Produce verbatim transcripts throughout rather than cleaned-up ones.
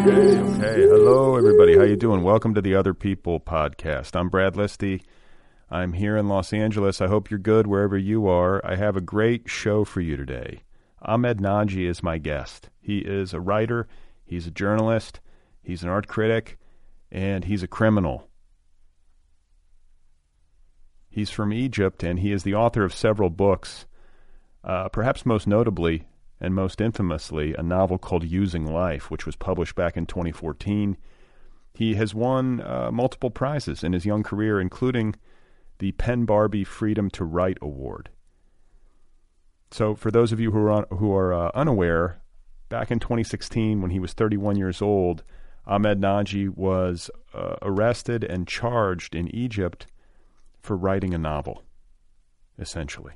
Okay, okay. Hello, everybody. How you doing? Welcome to the Other People podcast. I'm Brad Listy. I'm here in Los Angeles. I hope you're good wherever you are. I have a great show for you today. Ahmed Najee is my guest. He is a writer, he's a journalist, he's an art critic, and he's a criminal. He's from Egypt, and he is the author of several books, uh, perhaps most notably and most infamously, a novel called Using Life, which was published back in twenty fourteen. He has won uh, multiple prizes in his young career, including the Penn Barbie Freedom to Write Award. So for those of you who are, on, who are uh, unaware, back in twenty sixteen, when he was thirty-one years old, Ahmed Najee was uh, arrested and charged in Egypt for writing a novel, essentially.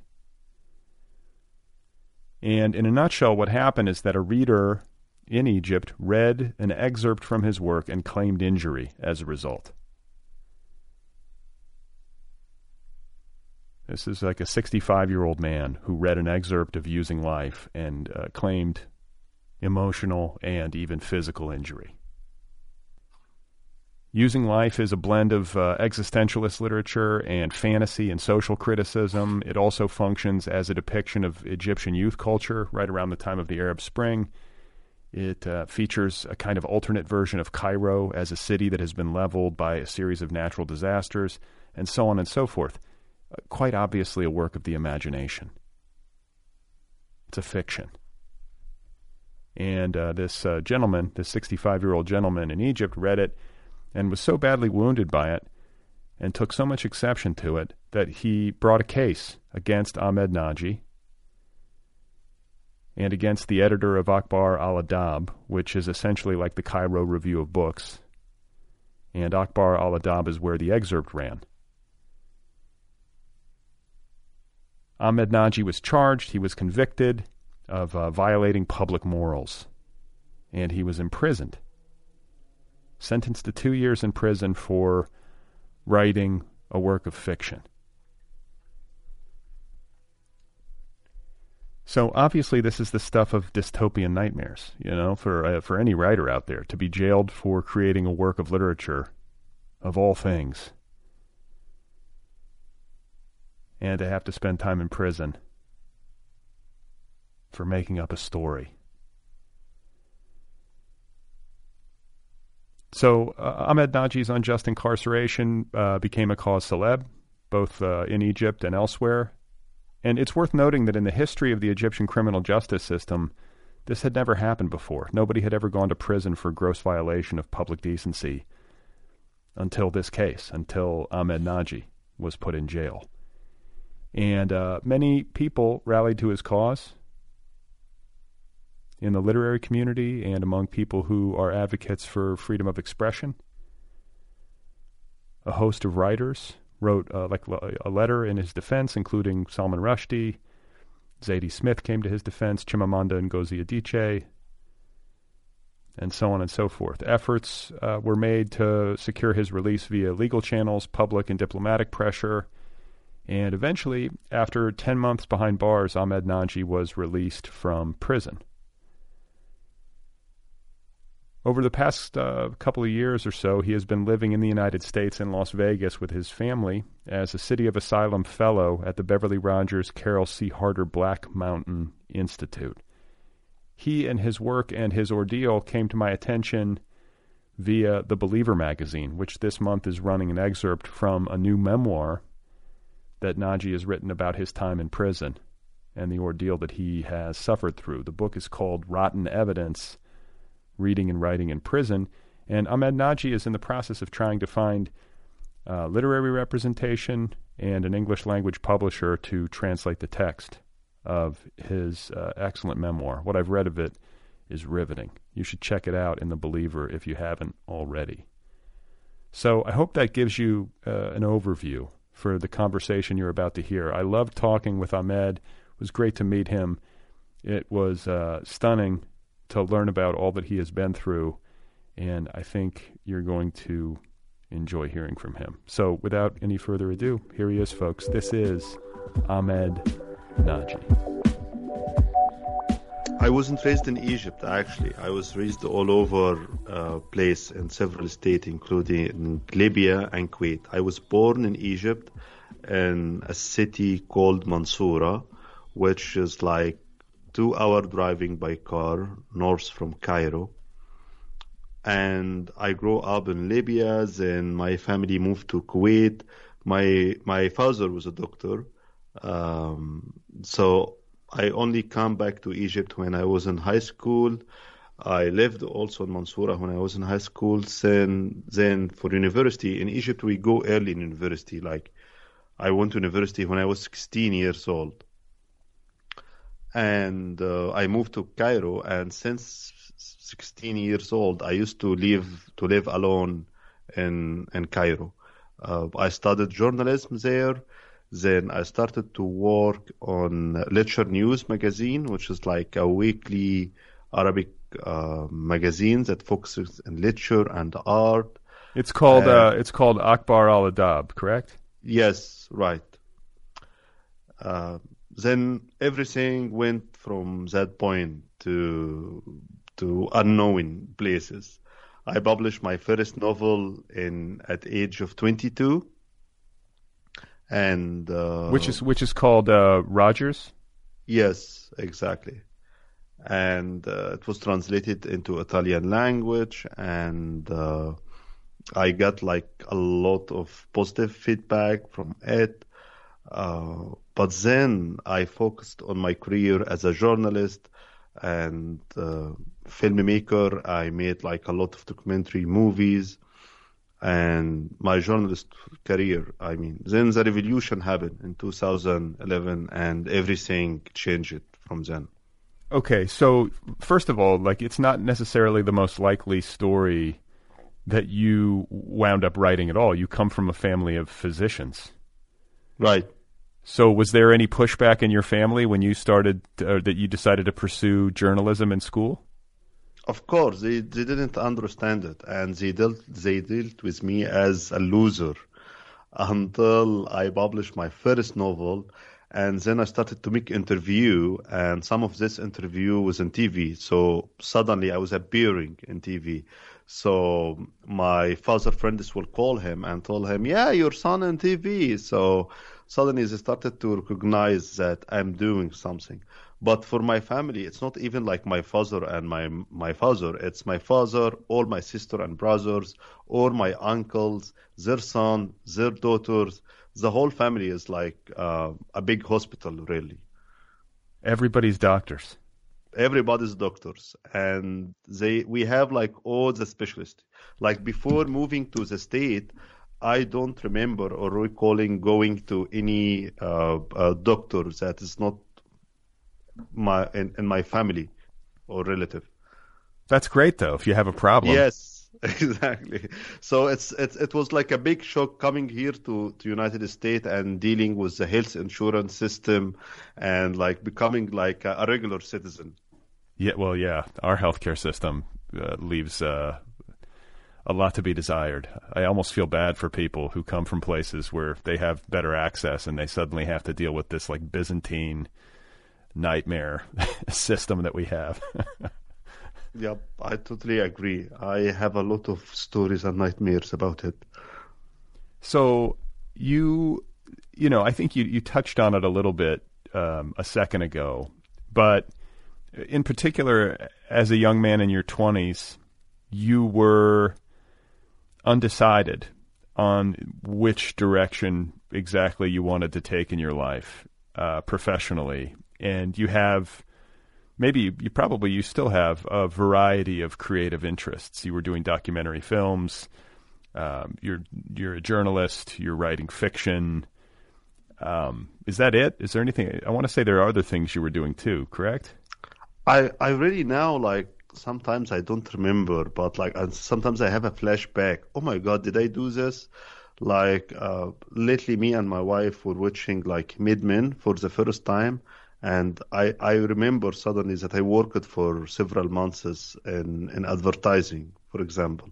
And in a nutshell, what happened is that a reader in Egypt read an excerpt from his work and claimed injury as a result. This is like a sixty-five-year-old man who read an excerpt of Using Life and uh, claimed emotional and even physical injury. Using Life is a blend of uh, existentialist literature and fantasy and social criticism. It also functions as a depiction of Egyptian youth culture right around the time of the Arab Spring. It uh, features a kind of alternate version of Cairo as a city that has been leveled by a series of natural disasters, and so on and so forth. Uh, quite obviously a work of the imagination. It's a fiction. And uh, this uh, gentleman, this sixty-five-year-old gentleman in Egypt, read it and was so badly wounded by it and took so much exception to it that he brought a case against Ahmed Najee and against the editor of Akhbar al-Adab, which is essentially like the Cairo Review of Books. And Akhbar al-Adab is where the excerpt ran. Ahmed Najee was charged, he was convicted of uh, violating public morals, and he was imprisoned. Sentenced to two years in prison for writing a work of fiction. So obviously this is the stuff of dystopian nightmares, you know, for uh, for any writer out there, to be jailed for creating a work of literature, of all things, and to have to spend time in prison for making up a story. So uh, Ahmed Najee's unjust incarceration uh, became a cause célèbre, both uh, in Egypt and elsewhere. And it's worth noting that in the history of the Egyptian criminal justice system, this had never happened before. Nobody had ever gone to prison for gross violation of public decency until this case, until Ahmed Najee was put in jail. And uh, many people rallied to his cause in the literary community and among people who are advocates for freedom of expression. A host of writers wrote uh, like a letter in his defense, including Salman Rushdie. Zadie Smith came to his defense, Chimamanda Ngozi Adichie, and so on and so forth. Efforts uh, were made to secure his release via legal channels, public and diplomatic pressure, and eventually, after ten months behind bars, Ahmed Najee was released from prison. Over the past uh, couple of years or so, he has been living in the United States in Las Vegas with his family as a City of Asylum Fellow at the Beverly Rogers Carol C. Harder Black Mountain Institute. He and his work and his ordeal came to my attention via The Believer magazine, which this month is running an excerpt from a new memoir that Najee has written about his time in prison and the ordeal that he has suffered through. The book is called Rotten Evidence: Reading and Writing in Prison, and Ahmed Najee is in the process of trying to find uh, literary representation and an English language publisher to translate the text of his uh, excellent memoir. What I've read of it is riveting. You should check it out in The Believer if you haven't already. So I hope that gives you uh, an overview for the conversation you're about to hear. I loved talking with Ahmed. It was great to meet him. It was uh, stunning to learn about all that he has been through, and I think you're going to enjoy hearing from him. So without any further ado, here he is, folks. This is Ahmed Najee. I wasn't raised in Egypt, actually. I was raised all over uh, place in several states, including Libya and Kuwait. I was born in Egypt in a city called Mansoura, which is like two hour driving by car north from Cairo. And I grew up in Libya, then my family moved to Kuwait. My my father was a doctor, um, so I only come back to Egypt when I was in high school. I lived also in Mansoura when I was in high school. Then, then for university in Egypt, we go early in university. Like I went to university when I was sixteen years old, and uh, I moved to Cairo. And since sixteen years old, I used to live to live alone in in Cairo. Uh, I studied journalism there. Then I started to work on Lecture News magazine, which is like a weekly Arabic uh, magazine that focuses on literature and art. It's called Uh, uh, it's called Akbar Al Adab, correct? Yes, right. Uh, then everything went from that point to to unknown places. I published my first novel in at age of twenty-two, and uh, Which is which is called uh, Rogers. yes, exactly. And uh, it was translated into Italian language, and uh, I got like a lot of positive feedback from it. Uh, but then I focused on my career as a journalist and uh, filmmaker. I made like a lot of documentary movies and my journalist career. I mean, then the revolution happened in two thousand eleven and everything changed from then. Okay, so first of all, like it's not necessarily the most likely story that you wound up writing at all. You come from a family of physicians. Right. So was there any pushback in your family when you started, or that you decided to pursue journalism in school? Of course, they, they didn't understand it, and they dealt they dealt with me as a loser until I published my first novel, and then I started to make interview, and some of this interview was on T V. So suddenly I was appearing in T V. So my father friends will call him and tell him, "Yeah, your son on T V." So suddenly they started to recognize that I'm doing something. But for my family, it's not even like my father and my my father. It's my father, all my sister and brothers, all my uncles, their son, their daughters. The whole family is like uh, a big hospital, really. Everybody's doctors. Everybody's doctors, and they we have like all the specialists. Like before moving to the state, I don't remember or recalling going to any uh, uh, doctor that is not my in, in my family or relative. That's great, though, if you have a problem. Yes, exactly. So it's, it's it was like a big shock coming here to to United States and dealing with the health insurance system and like becoming like a, a regular citizen. Yeah, well, yeah, our healthcare system uh, leaves uh, a lot to be desired. I almost feel bad for people who come from places where they have better access and they suddenly have to deal with this like Byzantine nightmare system that we have. Yep, I totally agree. I have a lot of stories and nightmares about it. So you, you know, I think you, you touched on it a little bit um, a second ago, but in particular, as a young man in your twenties, you were undecided on which direction exactly you wanted to take in your life uh, professionally. And you have, maybe you, you probably, you still have a variety of creative interests. You were doing documentary films. Um, you're you're a journalist. You're writing fiction. Um, is that it? Is there anything? I want to say there are other things you were doing too, correct? I I really now like sometimes I don't remember, but like and sometimes I have a flashback. Oh my God, did I do this? Like uh, lately, me and my wife were watching like Mad Men for the first time, and I I remember suddenly that I worked for several months in in advertising, for example.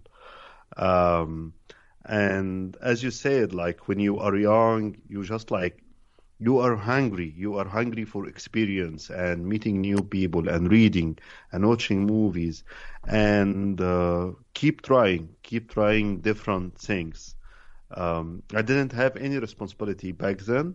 Um, and as you said, like when you are young, you just like you are hungry. You are hungry for experience and meeting new people and reading and watching movies and uh, keep trying, keep trying different things. Um, I didn't have any responsibility back then,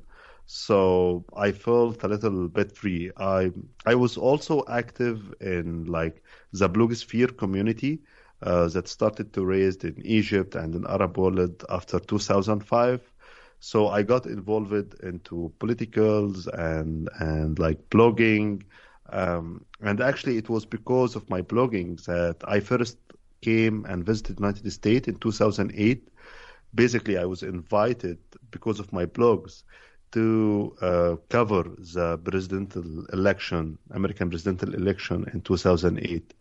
so I felt a little bit free. I I was also active in like the blogosphere community uh, that started to raised in Egypt and in Arab world after two thousand five. So I got involved into politicals and and like blogging. Um, and actually, it was because of my blogging that I first came and visited the United States in two thousand eight. Basically, I was invited because of my blogs to uh, cover the presidential election, American presidential election in two thousand eight.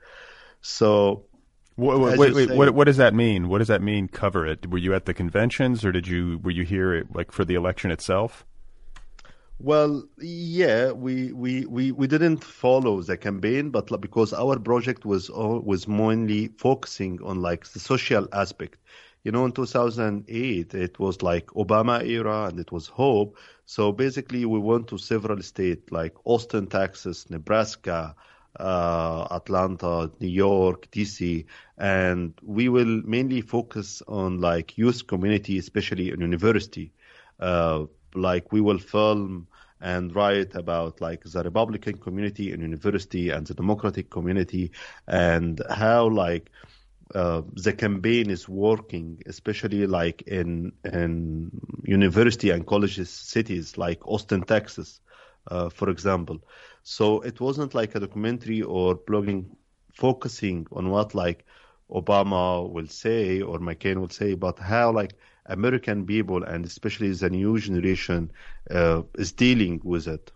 So, wait, wait, as wait, you wait say, what, what does that mean? What does that mean? Cover it? Were you at the conventions, or did you were you here like for the election itself? well, yeah, we, we, we, we didn't follow the campaign, but like, because our project was all, was mainly focusing on like the social aspect. You know, in two thousand eight, it was like Obama era and it was hope. So basically, we went to several states like Austin, Texas, Nebraska, uh, Atlanta, New York, D C, and we will mainly focus on like youth community, especially in university. Uh, like we will film and write about like the Republican community in university and the Democratic community and how like uh, the campaign is working, especially like in in university and colleges cities like Austin, Texas, uh, for example. So it wasn't like a documentary or blogging focusing on what like Obama will say or McCain will say, but how like American people and especially the new generation uh, is dealing with it.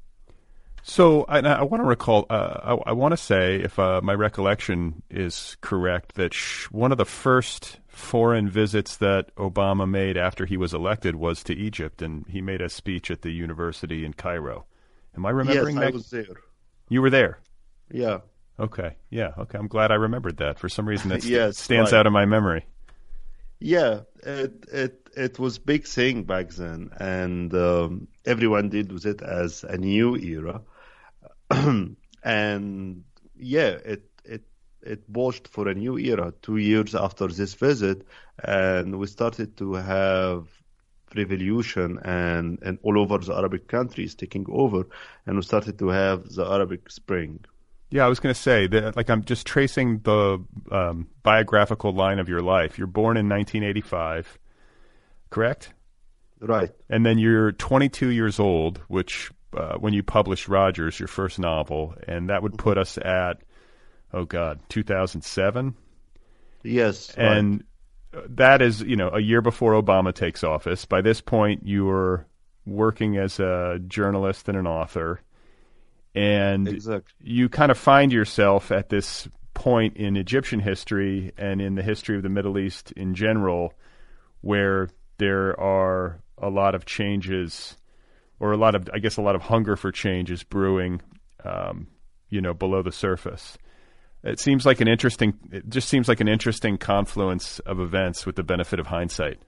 So I, I want to recall, uh, I, I want to say, if uh, my recollection is correct, that sh- one of the first foreign visits that Obama made after he was elected was to Egypt, and he made a speech at the university in Cairo. Am I remembering yes, that? I was there. You were there? Yeah. Okay, yeah, okay. I'm glad I remembered that. For some reason, that st- yes, stands right. out in my memory. Yeah, it it it was big thing back then, and um, everyone did with it as a new era. And yeah, it it it pushed for a new era two years after this visit, and we started to have revolution and and all over the Arabic countries taking over, and we started to have the Arabic Spring. Yeah, I was going to say that. Like, I'm just tracing the um, biographical line of your life. You're born in nineteen eighty-five, correct? Right. And then you're twenty-two years old, which uh, when you published Rogers, your first novel, and that would put us at, oh God, two thousand seven? Yes. And right. that is, you know, a year before Obama takes office. By this point, you were working as a journalist and an author. And exactly. you kind of find yourself at this point in Egyptian history and in the history of the Middle East in general, where there are a lot of changes, or a lot of, I guess, a lot of hunger for change is brewing, um, you know, below the surface. It seems like an interesting, it just seems like an interesting confluence of events with the benefit of hindsight.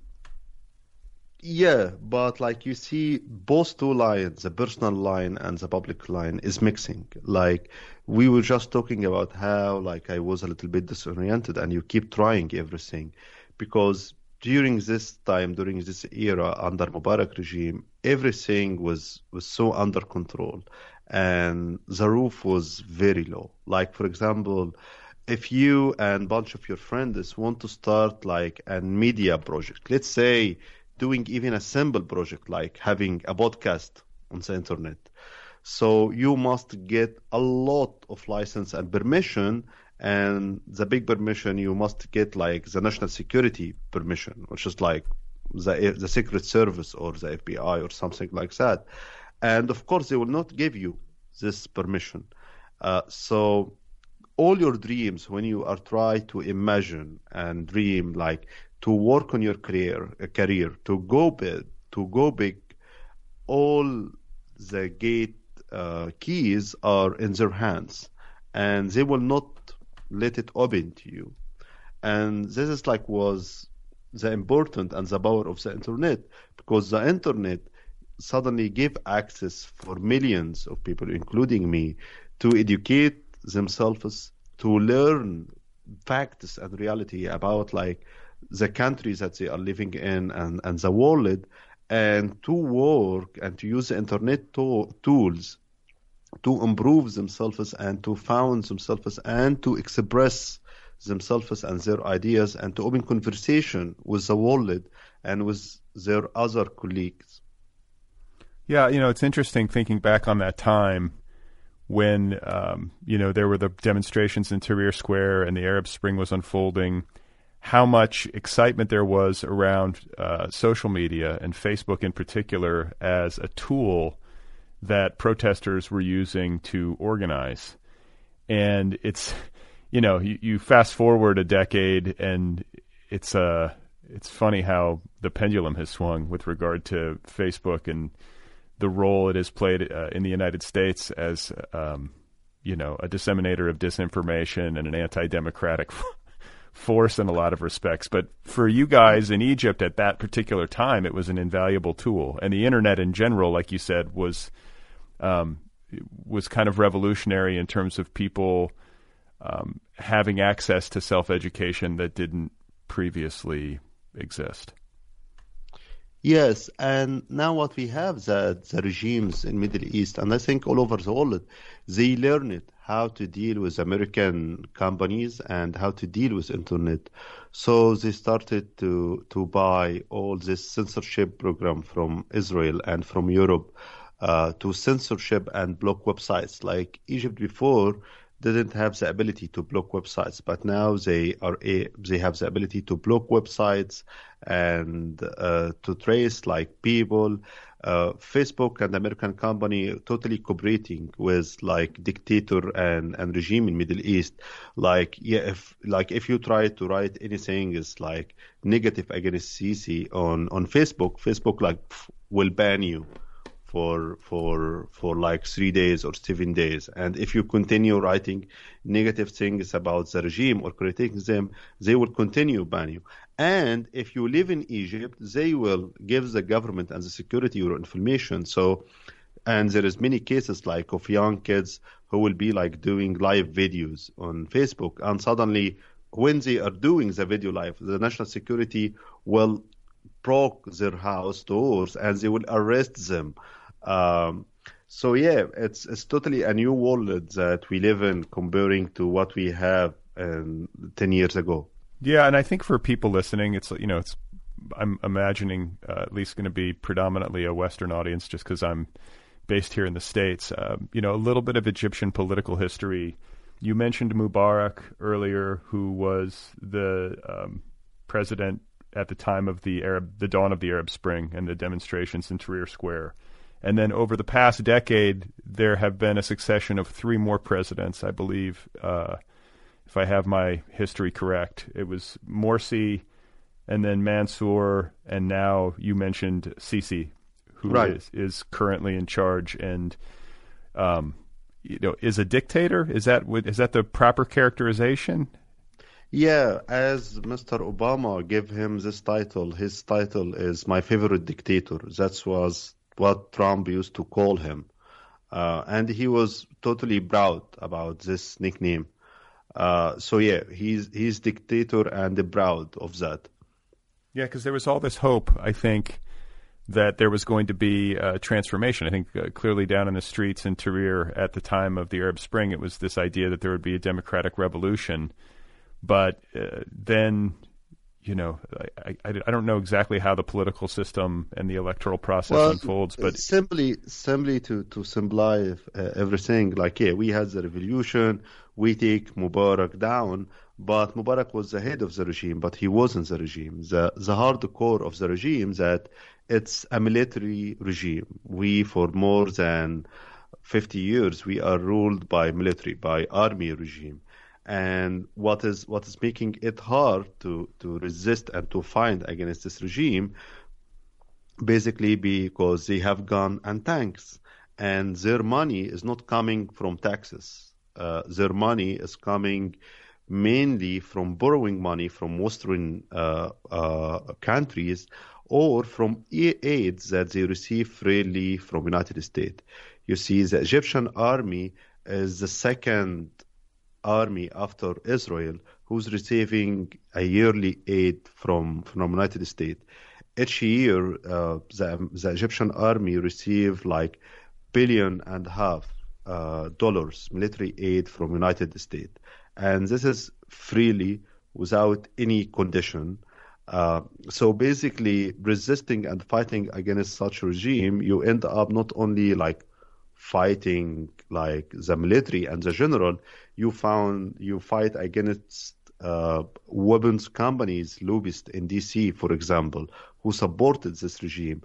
Yeah, but like you see, both two lines, the personal line and the public line, is mixing. Like we were just talking about how like I was a little bit disoriented, and you keep trying everything, because during this time, during this era under Mubarak regime, everything was was so under control, and the roof was very low. Like for example, if you and a bunch of your friends want to start like a media project, let's say doing even a simple project like having a podcast on the internet. So you must get a lot of license and permission, and the big permission you must get like the national security permission, which is like the the Secret Service or the F B I or something like that. And of course, they will not give you this permission. Uh, so all your dreams, when you are trying to imagine and dream, like to work on your career, a career, to go big, to go big, all the gate uh, keys are in their hands, and they will not let it open to you. And this is like was the important and the power of the internet, because the internet suddenly give access for millions of people, including me, to educate themselves, to learn facts and reality about like the countries that they are living in and, and the world, and to work and to use the internet to- tools to improve themselves and to found themselves and to express themselves and their ideas and to open conversation with the world and with their other colleagues. Yeah, you know, it's interesting thinking back on that time when, um, you know, there were the demonstrations in Tahrir Square and the Arab Spring was unfolding, how much excitement there was around uh, social media and Facebook in particular as a tool that protesters were using to organize. And it's, you know, you, you fast forward a decade and it's uh, it's funny how the pendulum has swung with regard to Facebook and the role it has played uh, in the United States as, um, you know, a disseminator of disinformation and an anti-democratic force in a lot of respects. But for you guys in Egypt at that particular time, it was an invaluable tool. And the internet in general, like you said, was um, was kind of revolutionary in terms of people um, having access to self-education that didn't previously exist. Yes, and now what we have that the regimes in Middle East, and I think all over the world, they learned how to deal with American companies and how to deal with internet. So they started to to buy all this censorship program from Israel and from Europe uh, to censorship and block websites. Like Egypt before didn't have the ability to block websites, but now they are a, they have the ability to block websites and uh, to trace like people. Uh, Facebook and American company totally cooperating with like dictator and, and regime in Middle East. Like yeah, if like if you try to write anything is like negative against Sisi on on Facebook, Facebook like pff, will ban you for for for like three days or seven days. And if you continue writing negative things about the regime or critiquing them, they will continue ban you. And if you live in Egypt, they will give the government and the security your information. So, and there is many cases like of young kids who will be like doing live videos on Facebook, and suddenly when they are doing the video live, the national security will broke their house doors and they will arrest them. Um, so yeah, it's it's totally a new world that we live in comparing to what we have um, ten years ago. Yeah, and I think for people listening, it's you know, it's I'm imagining uh, at least going to be predominantly a Western audience, just because I'm based here in the States. Uh, you know, a little bit of Egyptian political history. You mentioned Mubarak earlier, who was the um, president at the time of the Arab, the dawn of the Arab Spring and the demonstrations in Tahrir Square. And then over the past decade, there have been a succession of three more presidents, I believe, uh, if I have my history correct. It was Morsi, and then Mansour, and now you mentioned Sisi, who right. is, is currently in charge and um, you know, is a dictator. Is that is that the proper characterization? Yeah, as Mister Obama gave him this title, his title is my favorite dictator. That was what Trump used to call him. Uh, and he was totally proud about this nickname. Uh, so yeah, he's he's dictator and proud of that. Yeah, because there was all this hope, I think, that there was going to be a transformation. I think uh, clearly down in the streets in Tahrir at the time of the Arab Spring, it was this idea that there would be a democratic revolution. But uh, then, you know, I, I, I don't know exactly how the political system and the electoral process well, unfolds. But simply, simply to to simplify uh, everything, like yeah, we had the revolution, we take Mubarak down, but Mubarak was the head of the regime, but he wasn't the regime. The the hardcore of the regime that it's a military regime. We for more than fifty years we are ruled by military, by army regime. And what is what is making it hard to, to resist and to fight against this regime, basically because they have gun and tanks, and their money is not coming from taxes. Uh, their money is coming mainly from borrowing money from Western uh, uh, countries or from aid that they receive freely from United States. You see, the Egyptian army is the second army after Israel who's receiving a yearly aid from from United States. Each year, uh, the, the Egyptian army receive like billion and a half uh, dollars military aid from United States, and this is freely without any condition. Uh, so basically, resisting and fighting against such regime, you end up not only like fighting like the military and the general, you found you fight against uh, weapons companies, lobbyists in D C, for example, who supported this regime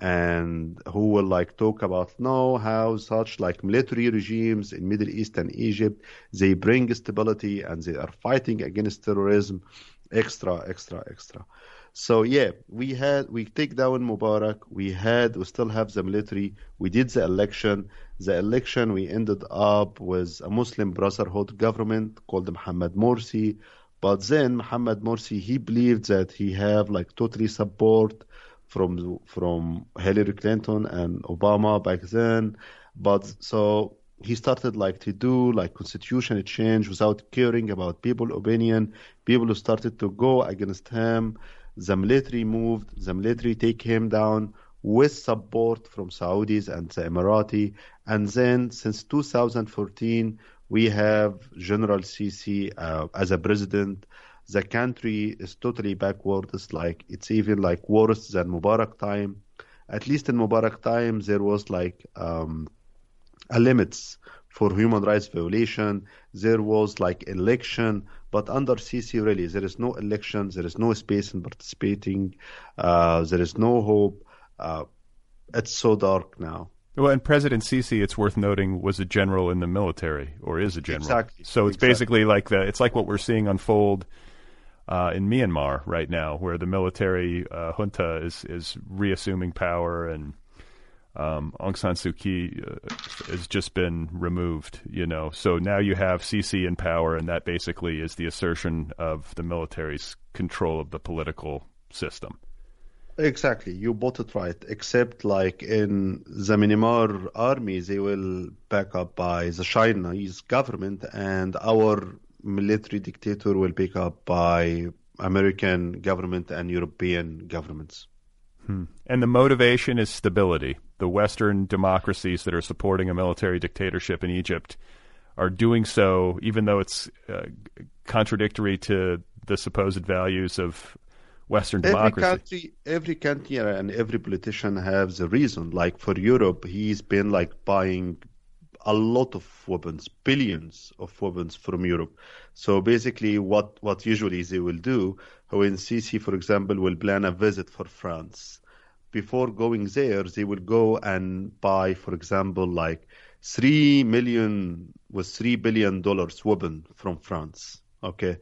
and who will like talk about no how such like military regimes in Middle East and Egypt, they bring stability and they are fighting against terrorism, extra, extra, extra. So yeah, we had we take down Mubarak. We had we still have the military. We did the election. The election we ended up with a Muslim Brotherhood government called Mohammed Morsi. But then Mohammed Morsi, he believed that he have like totally support from from Hillary Clinton and Obama back then. But so he started like to do like constitutional change without caring about people's opinion. People who started to go against him. The military moved, the military take him down with support from Saudis and the Emirati. And then since two thousand fourteen, we have General Sisi uh, as a president. The country is totally backward. It's like, it's even like worse than Mubarak time. At least in Mubarak time, there was like um, a limits for human rights violation. There was like election, but under Sisi, really, there is no election, there is no space in participating, uh, there is no hope. Uh, it's so dark now. Well, and President Sisi, it's worth noting, was a general in the military, or is a general. Exactly. So it's exactly. basically like the, it's like what we're seeing unfold uh, in Myanmar right now, where the military uh, junta is is reassuming power, and Um, Aung San Suu Kyi uh, has just been removed, you know. So now you have Sisi in power, and that basically is the assertion of the military's control of the political system. Exactly. You bought it right. Except like in the Myanmar army, they will back up by the Chinese government, and our military dictator will back up by American government and European governments. Hmm. And the motivation is stability. The Western democracies that are supporting a military dictatorship in Egypt are doing so, even though it's uh, contradictory to the supposed values of Western democracy. Every country, every country and every politician has a reason. Like for Europe, he's been like buying a lot of weapons, billions of weapons from Europe. So basically what, what usually they will do, when Sisi, for example, will plan a visit for France, before going there, they will go and buy, for example, like three million with three billion dollars weapon from France. Okay,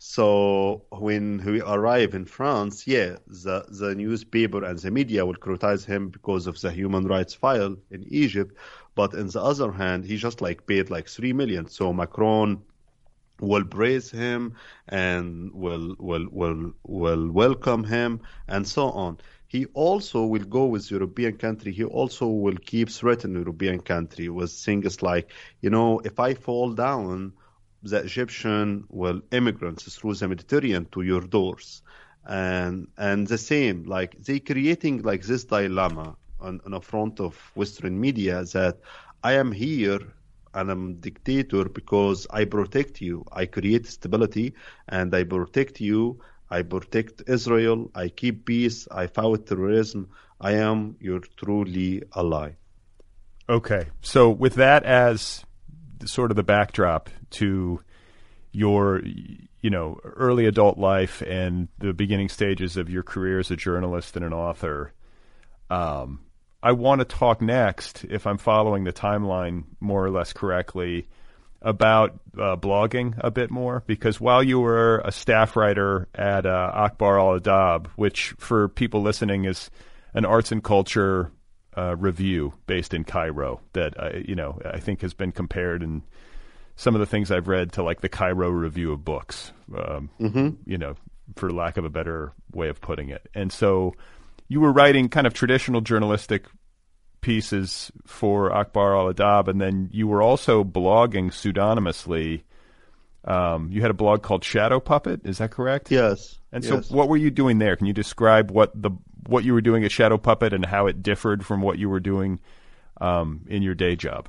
so when we arrive in France, yeah, the the newspaper and the media will criticize him because of the human rights file in Egypt, but on the other hand, he just like paid like three million. So Macron will praise him and will will will will welcome him and so on. He also will go with European country. He also will keep threatening European country with things like, you know, if I fall down, the Egyptian will immigrants through the Mediterranean to your doors. And and the same, like they creating like this dilemma on, on the front of Western media that I am here and I'm dictator because I protect you. I create stability and I protect you. I protect Israel. I keep peace. I fight terrorism. I am your truly ally. Okay. So with that as sort of the backdrop to your, you know, early adult life and the beginning stages of your career as a journalist and an author, um, I want to talk next, if I'm following the timeline more or less correctly, about uh, blogging a bit more, because while you were a staff writer at uh, Akhbar Al-Adab, which for people listening is an arts and culture uh, review based in Cairo that, uh, you know, I think has been compared in some of the things I've read to like the Cairo Review of Books, um, mm-hmm. you know, for lack of a better way of putting it. And so you were writing kind of traditional journalistic pieces for Akhbar Al-Adab, and then you were also blogging pseudonymously. Um, you had a blog called Shadow Puppet, is that correct? Yes. And so yes. what were you doing there? Can you describe what the what you were doing at Shadow Puppet and how it differed from what you were doing um, in your day job?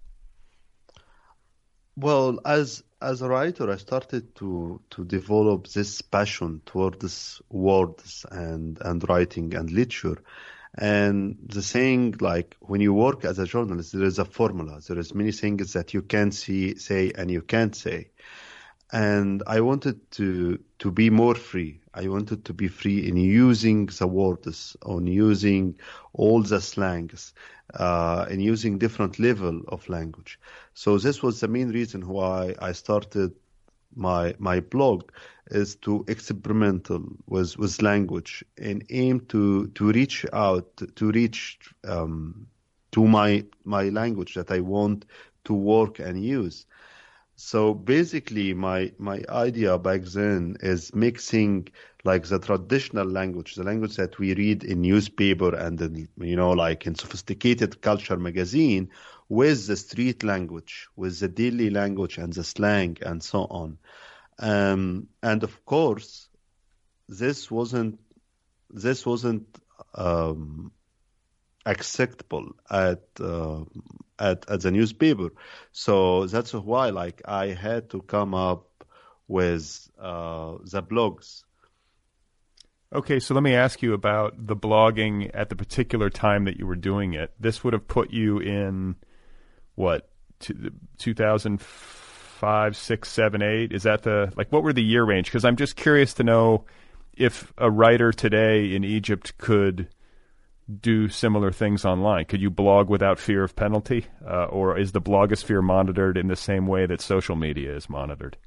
Well, as as a writer, I started to to develop this passion toward this words and and writing and literature. And the saying, like, when you work as a journalist, there is a formula. There is many things that you can see, say, and you can't say. And I wanted to to be more free. I wanted to be free in using the words, on using all the slangs, uh, and using different level of language. So this was the main reason why I started my my blog, is to experimental with with language and aim to to reach out to reach um, to my my language that I want to work and use. So basically, my my idea back then is mixing like the traditional language, the language that we read in newspaper and in, you know, like in sophisticated culture magazine, with the street language, with the daily language and the slang and so on. Um, and of course, this wasn't this wasn't um, acceptable at, uh, at at the newspaper. So that's why, like, I had to come up with uh, the blogs. Okay, so let me ask you about the blogging at the particular time that you were doing it. This would have put you in what, two thousand five, six, seven, eight? Is that the, like, what were the year range? Because I'm just curious to know if a writer today in Egypt could do similar things online. Could you blog without fear of penalty? Uh, or is the blogosphere monitored in the same way that social media is monitored?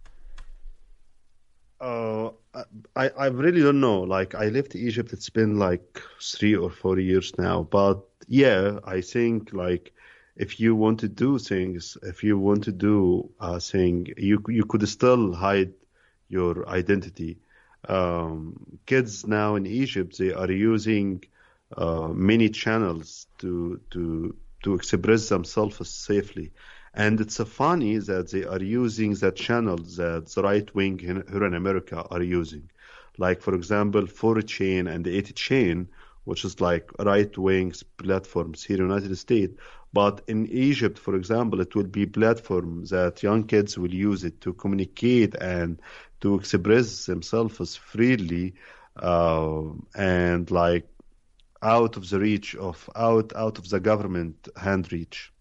Uh, I, I really don't know. Like, I left Egypt, it's been like three or four years now. But yeah, I think, like, if you want to do things, if you want to do a thing, you you could still hide your identity. Um, kids now in Egypt, they are using uh, many channels to to to express themselves safely. And it's uh, funny that they are using that channel that the right wing here in America are using. Like, for example, four chan and eight chan, which is like right wing platforms here in the United States. But in Egypt, for example, it will be platforms that young kids will use it to communicate and to express themselves freely, uh, and like out of the reach of out out of the government hand reach.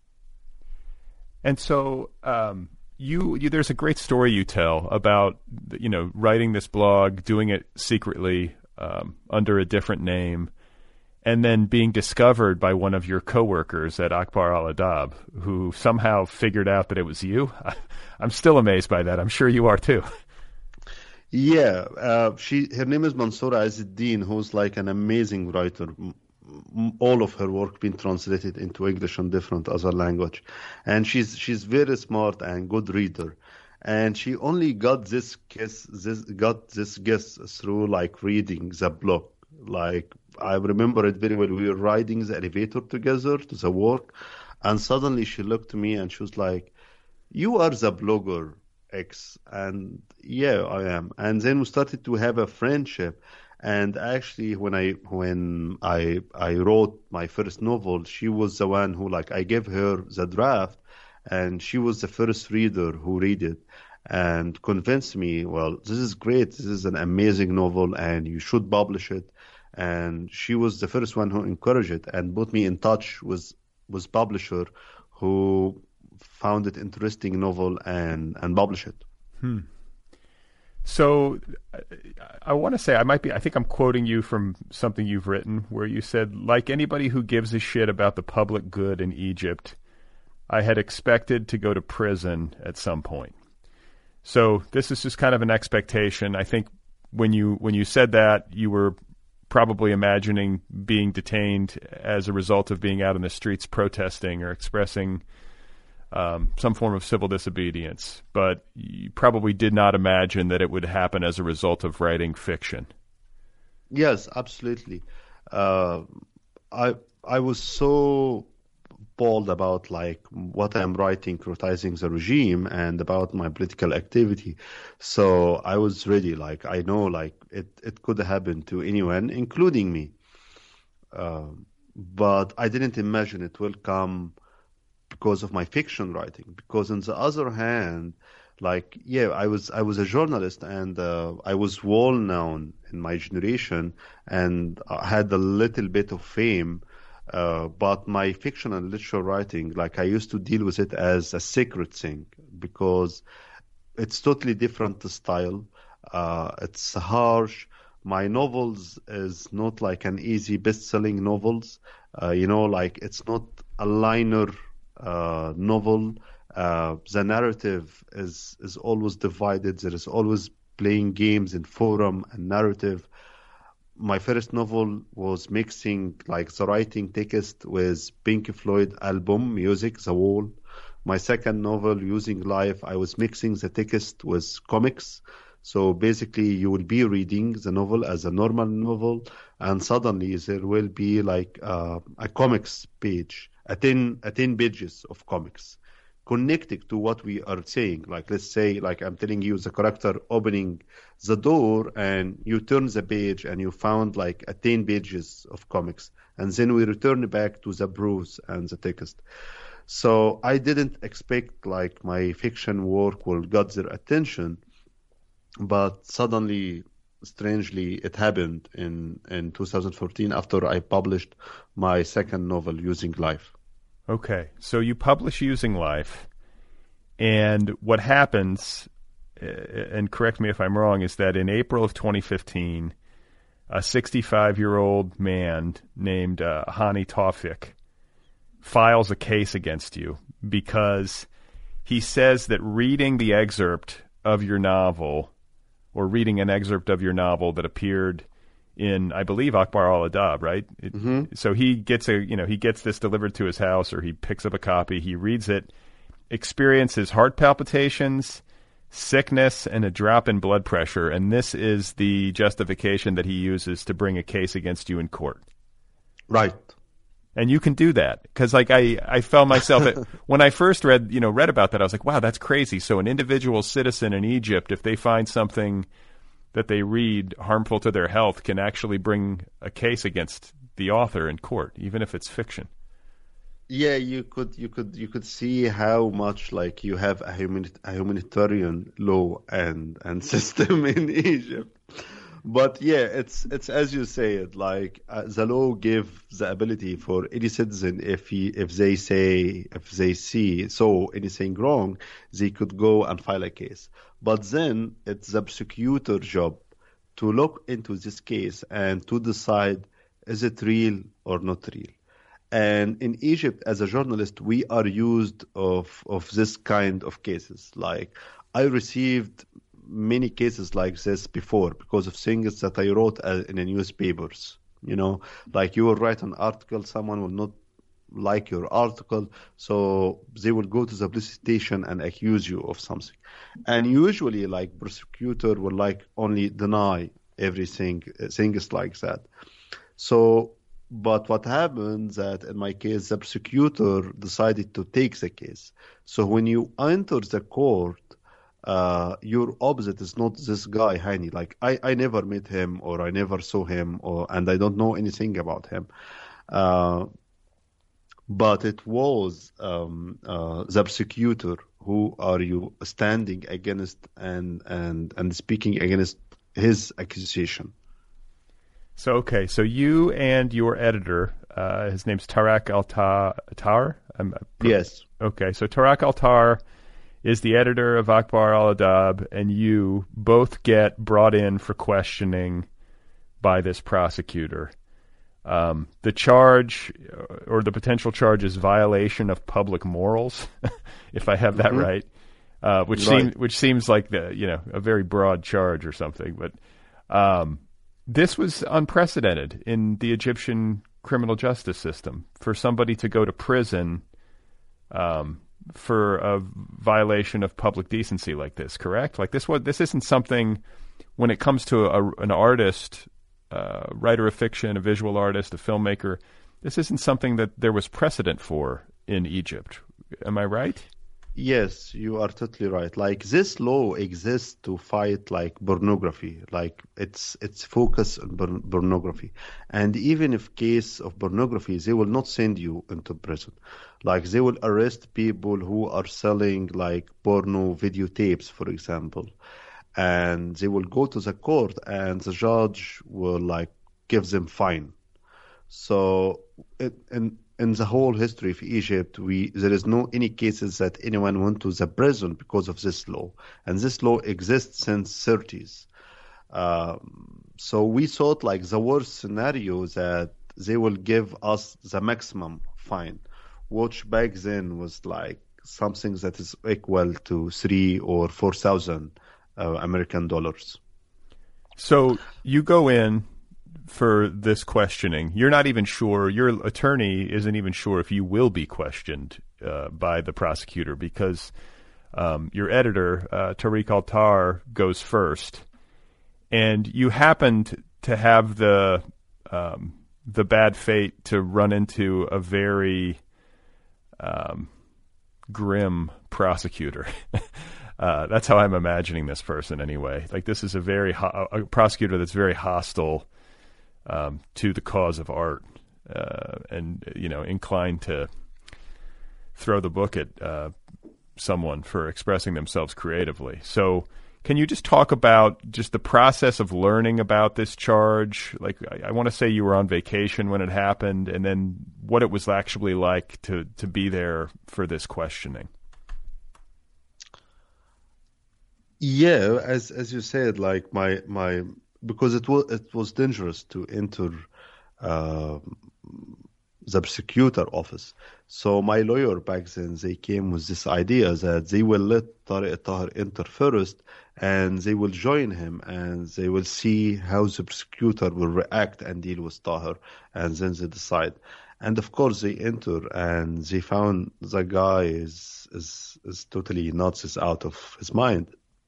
And so um, you, you, there's a great story you tell about, you know, writing this blog, doing it secretly um, under a different name, and then being discovered by one of your coworkers at Akhbar Al-Adab, who somehow figured out that it was you. I'm still amazed by that. I'm sure you are too. Yeah, uh, she her name is Mansoura Azzeddin, who's like an amazing writer. All of her work been translated into English and different other language, and she's she's very smart and good reader. And she only got this kiss, this got this guess through like reading the blog. Like, I remember it very well. We were riding the elevator together to the work, and suddenly she looked at me and she was like, "You are the blogger X." And yeah, I am. And then we started to have a friendship. And actually, when I when I I wrote my first novel, she was the one who, like, I gave her the draft, and she was the first reader who read it and convinced me, well, this is great. This is an amazing novel, and you should publish it. And she was the first one who encouraged it and put me in touch with with publisher who found it interesting novel and and published it. Hmm. So I want to say, I might be, I think I'm quoting you from something you've written where you said, like anybody who gives a shit about the public good in Egypt, I had expected to go to prison at some point. So this is just kind of an expectation. I think when you when you said that, you were probably imagining being detained as a result of being out in the streets protesting or expressing um, some form of civil disobedience. But you probably did not imagine that it would happen as a result of writing fiction. Yes, absolutely. uh, I I was so bold about like what I'm writing, criticizing the regime and about my political activity. So I was ready. Like I know, like it it could happen to anyone, including me. Um, but I didn't imagine it will come because of my fiction writing. Because on the other hand, like yeah, I was I was a journalist and uh, I was well known in my generation and I had a little bit of fame. Uh, but my fiction and literature writing, like I used to deal with it as a secret thing because it's totally different style. Uh, it's harsh. My novels is not like an easy best-selling novels. Uh, you know, like it's not a liner uh, novel. Uh, the narrative is is always divided. There is always playing games in forum and narrative. My first novel was mixing like the writing text with Pink Floyd album music, The Wall. My second novel, Using Life, I was mixing the text with comics. So basically you will be reading the novel as a normal novel and suddenly there will be like uh, a comics page, a ten, a ten pages of comics connected to what we are saying. Like, let's say, like I'm telling you, the character opening the door and you turn the page and you found like a ten pages of comics. And then we return back to the prose and the text. So I didn't expect like my fiction work will get their attention, but suddenly, strangely, it happened in, in two thousand fourteen after I published my second novel, Using Life. Okay, so you publish Using Life, and what happens, and correct me if I'm wrong, is that in April of twenty fifteen, a sixty-five-year-old man named uh, Hani Tawfik files a case against you because he says that reading the excerpt of your novel, or reading an excerpt of your novel that appeared in, I believe, Akbar al-Adab, right? It, mm-hmm. So he gets a, you know, he gets this delivered to his house, or he picks up a copy, he reads it, experiences heart palpitations, sickness, and a drop in blood pressure, and this is the justification that he uses to bring a case against you in court. Right. And you can do that because, like, I, I found myself at, when I first read, you know, read about that, I was like, wow, that's crazy. So an individual citizen in Egypt, if they find something that they read harmful to their health, can actually bring a case against the author in court, even if it's fiction. Yeah, you could you could you could see how much like you have a, humani- a humanitarian law and and system in Egypt. But yeah, it's it's as you say it, like uh, the law give the ability for any citizen, if he if they say if they see saw anything wrong, they could go and file a case. But then it's the prosecutor job to look into this case and to decide, is it real or not real. And in Egypt, as a journalist, we are used of of this kind of cases. Like I received many cases like this before because of things that I wrote uh, in the newspapers. You know, like you will write an article, someone will not like your article, so they will go to the police station and accuse you of something. And usually, like prosecutor will like only deny everything, things like that. So, but what happened that in my case, the prosecutor decided to take the case. So when you enter the court, uh, your opposite is not this guy, Hani. Like I, I never met him or I never saw him or, and I don't know anything about him. Uh, but it was um, uh, the prosecutor who are you standing against and, and, and speaking against his accusation. So, okay, so you and your editor, uh, his name's Tarak Al-Tar? I'm, yes. Okay, so Tarak Al-Tar is the editor of Akbar al-Adab, and you both get brought in for questioning by this prosecutor. Um, the charge, or the potential charge, is violation of public morals, if I have that mm-hmm. right, uh, which right. seems which seems like the you know a very broad charge or something. But um, this was unprecedented in the Egyptian criminal justice system for somebody to go to prison um, for a violation of public decency like this. Correct? Like this was this isn't something when it comes to a, an artist uh, writer of fiction, a visual artist, a filmmaker. This isn't something that there was precedent for in Egypt. Am I right? Yes, you are totally right. Like this law exists to fight like pornography, like it's it's focused on porn- pornography. And even if case of pornography, they will not send you into prison. Like they will arrest people who are selling like porno videotapes, for example. And they will go to the court and the judge will like give them fine. So it, in in the whole history of Egypt, we there is no any cases that anyone went to the prison because of this law, and this law exists since thirties. Um, so we thought like the worst scenario that they will give us the maximum fine, which back then was like something that is equal to three or four thousand uh, American dollars. So you go in for this questioning. You're not even sure, your attorney isn't even sure if you will be questioned uh, by the prosecutor, because um, your editor, uh, Tariq Al-Tar, goes first. And you happened to have the um, the bad fate to run into a very um, grim prosecutor. uh, that's how I'm imagining this person anyway. Like this is a very ho- a prosecutor that's very hostile Um, to the cause of art, uh, and you know, inclined to throw the book at uh, someone for expressing themselves creatively. So, can you just talk about just the process of learning about this charge? Like, I, I want to say you were on vacation when it happened, and then what it was actually like to to be there for this questioning. Yeah, as as you said, like my my. Because it was it was dangerous to enter uh, the prosecutor office. So my lawyer back then, they came with this idea that they will let Tariq Al-Tahir enter first, and they will join him, and they will see how the prosecutor will react and deal with Tahir, and then they decide. And of course, they enter, and they found the guy is is is totally nuts, is out of his mind.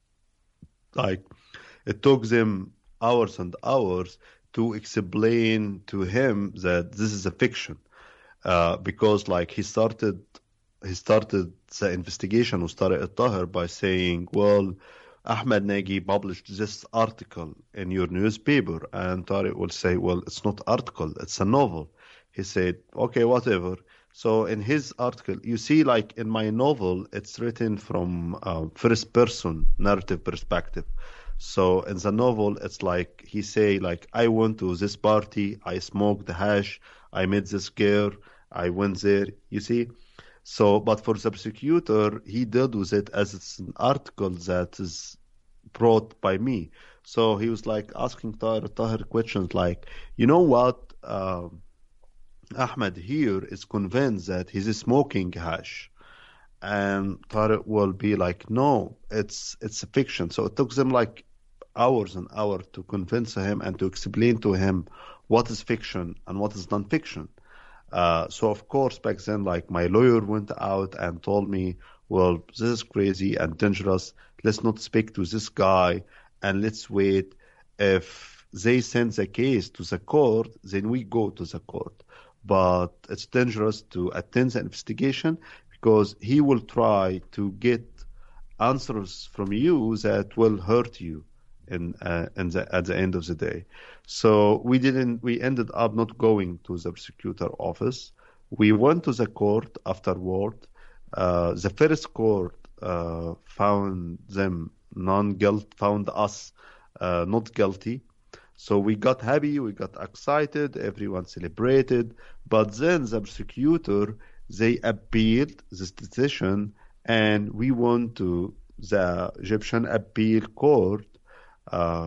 Like it took them hours and hours to explain to him that this is a fiction, uh, because like he started he started the investigation with Tariq Al-Tahir by saying, well, Ahmed Nagy published this article in your newspaper, and Tariq will say, well, it's not article, it's a novel. He said, okay, whatever. So in his article, you see, like in my novel, it's written from uh, first person narrative perspective. So in the novel, it's like he say, like, I went to this party, I smoked the hash, I met this girl, I went there, you see. So, but for the prosecutor, he dealt with it as it's an article that is brought by me. So he was like asking Tahir, Tahir questions like, you know what, uh, Ahmed here is convinced that he's smoking hash. And Tariq will be like, no, it's it's a fiction. So it took them like hours and hours to convince him and to explain to him what is fiction and what is non-fiction. Uh, so of course back then, like my lawyer went out and told me, well, this is crazy and dangerous. Let's not speak to this guy and let's wait. If they send the case to the court, then we go to the court. But it's dangerous to attend the investigation because he will try to get answers from you that will hurt you in, uh, in the, at the end of the day. So we didn't. We ended up not going to the prosecutor office. We went to the court afterward. Uh, the first court uh, found them non-guilt, found us uh, not guilty. So we got happy, we got excited, everyone celebrated. But then the prosecutor, they appealed this decision, and we went to the Egyptian Appeal Court, uh,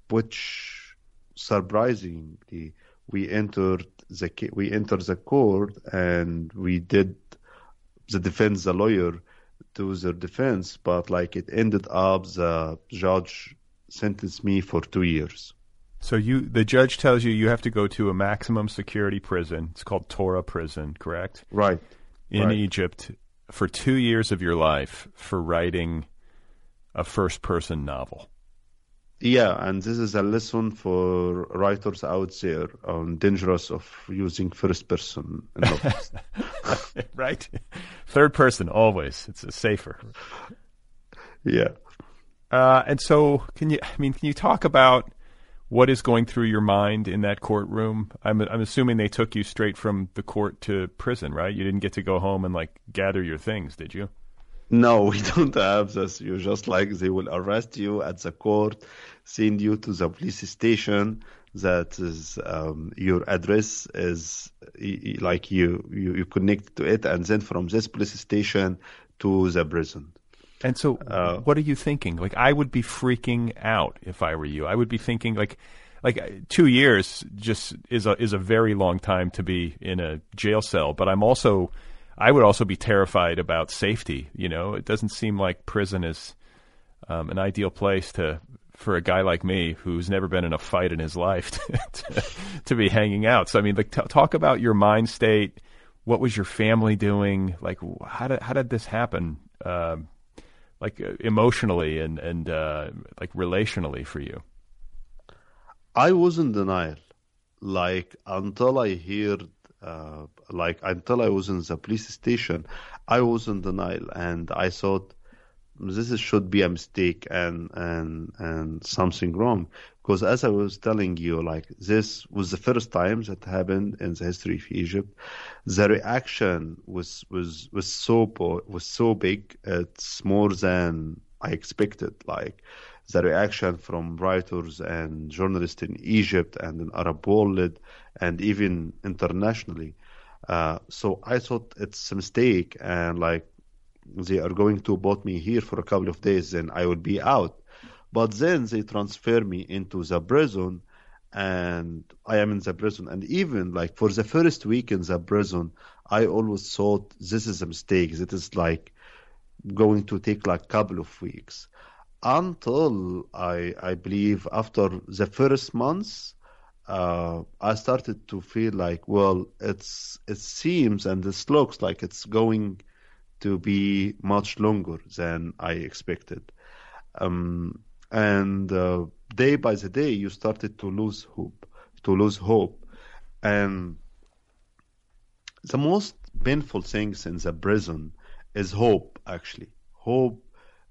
which surprisingly we entered the we entered the court and we did the defense, the lawyer, do their defense, but like it ended up the judge sentenced me for two years. So you, the judge tells you you have to go to a maximum security prison. It's called Tora Prison, correct? Right. In right. Egypt for two years of your life for writing a first-person novel. Yeah, and this is a lesson for writers out there on dangerous of using first person novels. Right? Third person always. It's a safer. Yeah. Uh, and so, can you? I mean, can you talk about what is going through your mind in that courtroom? I'm I'm assuming they took you straight from the court to prison, right? You didn't get to go home and like gather your things, did you? No, we don't have this. You just like they will arrest you at the court, send you to the police station. That is um, your address is y- y- like you, you you connect to it, and then from this police station to the prison. And so, Uh, what are you thinking? Like, I would be freaking out if I were you. I would be thinking, like, like uh, two years just is a is a very long time to be in a jail cell. But I'm also, I would also be terrified about safety. You know, it doesn't seem like prison is um, an ideal place to for a guy like me who's never been in a fight in his life to, to be hanging out. So, I mean, like, t- talk about your mind state. What was your family doing? Like, how did how did this happen? Um, like uh, emotionally and and uh, like relationally for you? I was in denial, like until I heard, uh, like until I was in the police station, I was in denial, and I thought this is, should be a mistake and and and something wrong. Because as I was telling you, like this was the first time that happened in the history of Egypt. The reaction was was was so po- was so big. It's more than I expected. Like the reaction from writers and journalists in Egypt and in Arab world and even internationally. Uh, so I thought it's a mistake, and like they are going to put me here for a couple of days, then I will be out. But then they transfer me into the prison, and I am in the prison. And even like for the first week in the prison, I always thought this is a mistake. It is like going to take like a couple of weeks until I I believe after the first months, uh, I started to feel like, well, it's it seems and this looks like it's going to be much longer than I expected. Um, and uh, day by the day, you started to lose hope, to lose hope. And the most painful things in the prison is hope, actually. Hope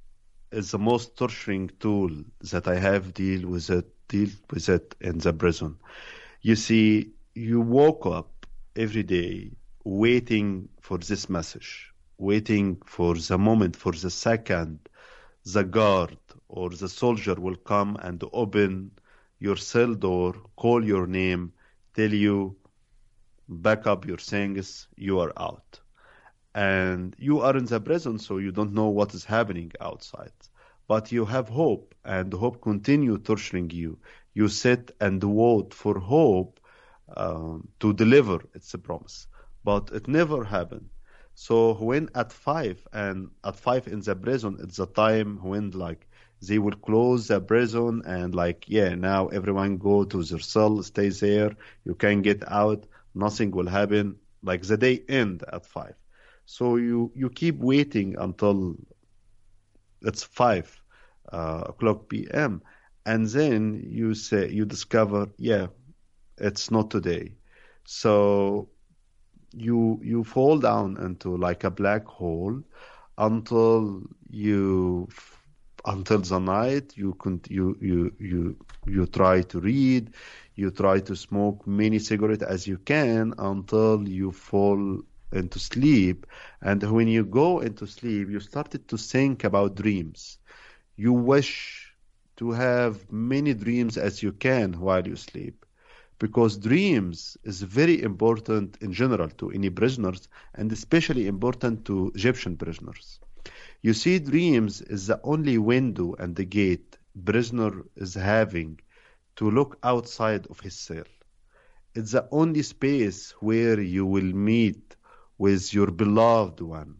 is the most torturing tool that I have deal with it, deal with it in the prison. You see, you woke up every day waiting for this message, waiting for the moment, for the second, the guard or the soldier will come and open your cell door, call your name, tell you, back up your things, you are out. And you are in the prison, so you don't know what is happening outside. But you have hope, and hope continue torturing you. You sit and wait for hope um, to deliver its a promise. But it never happened. So when at five, and at five in the prison, it's the time when like they will close the prison and like, yeah, now everyone go to their cell, stay there, you can get out, nothing will happen. Like the day end at five. So you, you keep waiting until it's five uh, o'clock p m. And then you say, you discover, yeah, it's not today. So you you fall down into like a black hole until you until the night you can you you you you try to read, you try to smoke many cigarettes as you can until you fall into sleep. And when you go into sleep, you started to think about dreams. You wish to have many dreams as you can while you sleep, because dreams is very important in general to any prisoners, and especially important to Egyptian prisoners. You see, dreams is the only window and the gate prisoner is having to look outside of his cell. It's the only space where you will meet with your beloved one.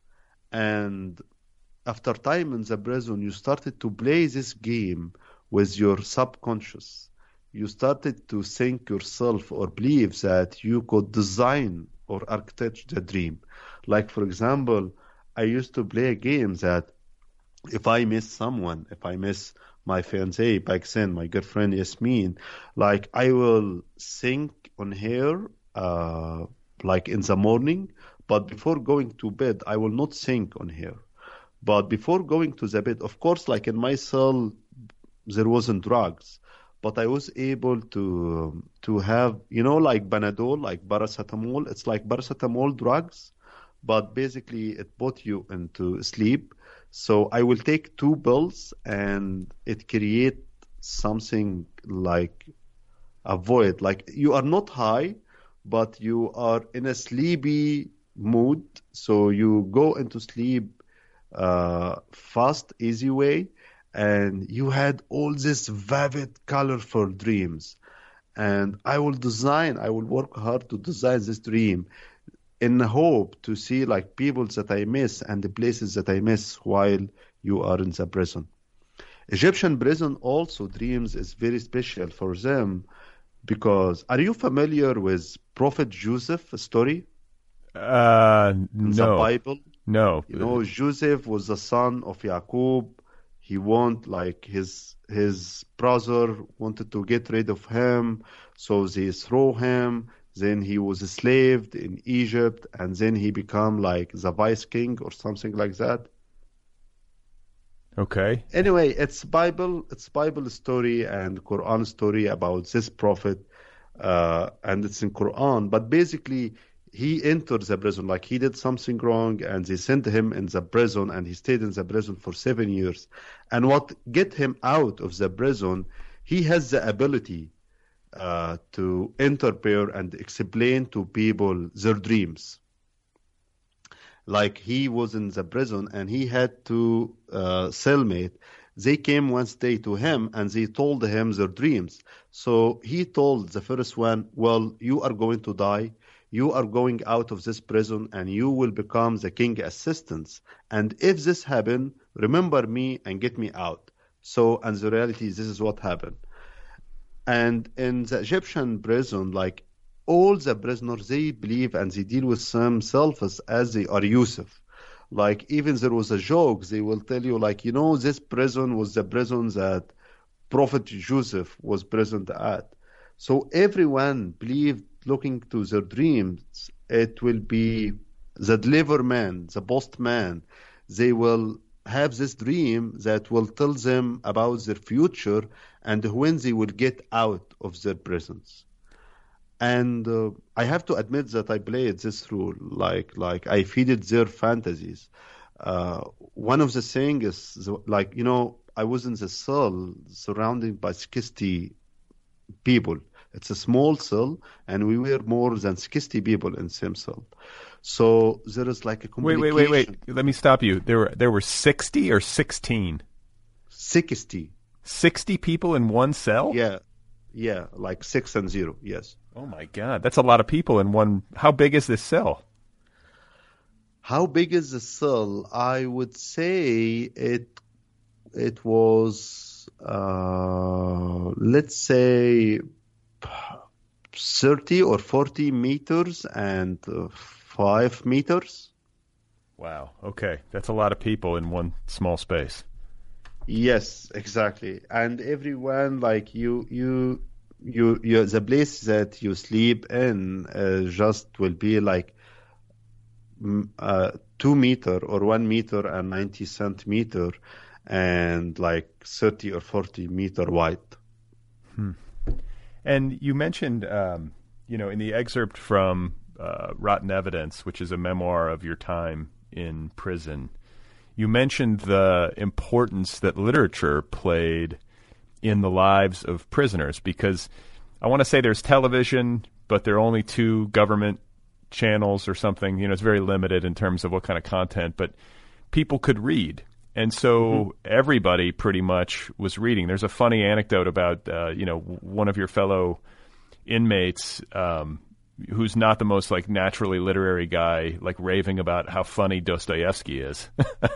And after time in the prison, you started to play this game with your subconscious. You started to think yourself or believe that you could design or architect the dream. Like, for example, I used to play a game that if I miss someone, if I miss my fiancée back then, my girlfriend Yasmin, like I will think on her uh, like in the morning, but before going to bed, I will not think on her. But before going to the bed, of course, like in my cell, there wasn't drugs, but I was able to to have, you know, like Panadol, like paracetamol. It's like paracetamol drugs, but basically it put you into sleep. So I will take two pills, and it create something like a void. Like you are not high, but you are in a sleepy mood. So you go into sleep uh, fast, easy way. And you had all this vivid, colorful dreams. And I will design, I will work hard to design this dream in the hope to see like people that I miss and the places that I miss while you are in the prison. Egyptian prison also dreams is very special for them because are you familiar with Prophet Joseph story? Uh, in no. the Bible? No. You know, Joseph was the son of Jacob. He want like his his brother wanted to get rid of him, so they throw him. Then he was a slave in Egypt, and then he become like the vice king or something like that. Okay. Anyway, it's Bible, it's Bible story and Quran story about this prophet, uh, and it's in Quran. But basically, he entered the prison, like he did something wrong, and they sent him in the prison, and he stayed in the prison for seven years. And what get him out of the prison, he has the ability uh, to interpret and explain to people their dreams. Like he was in the prison, and he had two uh, cellmates. They came one day to him, and they told him their dreams. So he told the first one, well, you are going to die. You are going out of this prison and you will become the king assistant. And if this happen, remember me and get me out. So, and the reality is this is what happened. And in the Egyptian prison, like all the prisoners, they believe and they deal with themselves as they are Yusuf. Like even there was a joke, they will tell you like, you know, this prison was the prison that Prophet Joseph was present at. So everyone believed looking to their dreams, it will be the deliver man, the postman. They will have this dream that will tell them about their future and when they will get out of their prisons. And uh, I have to admit that I played this role, like like I feeded their fantasies. Uh, one of the things is, like, you know, I was in the cell surrounded by sixty people. It's a small cell, and we were more than sixty people in the same cell. So there is like a communication. Wait, wait, wait, wait. Let me stop you. There were there were sixty or sixteen? sixty. sixty people in one cell? Yeah, yeah, like six and zero, yes. Oh, my God. That's a lot of people in one. How big is this cell? How big is the cell? I would say it it was, uh, let's say, thirty or forty meters and uh, five meters. Wow. Okay. That's a lot of people in one small space. Yes, exactly. And everyone, like you, you, you, you the place that you sleep in uh, just will be like uh, two meter or one meter and ninety centimeter and like thirty or forty meter wide. Hmm. And you mentioned, um, you know, in the excerpt from uh, Rotten Evidence, which is a memoir of your time in prison, you mentioned the importance that literature played in the lives of prisoners, because I want to say there's television, but there are only two government channels or something. You know, it's very limited in terms of what kind of content, but people could read. And so mm-hmm. everybody pretty much was reading. There's a funny anecdote about, uh, you know, one of your fellow inmates um, who's not the most, like, naturally literary guy, like, raving about how funny Dostoevsky is.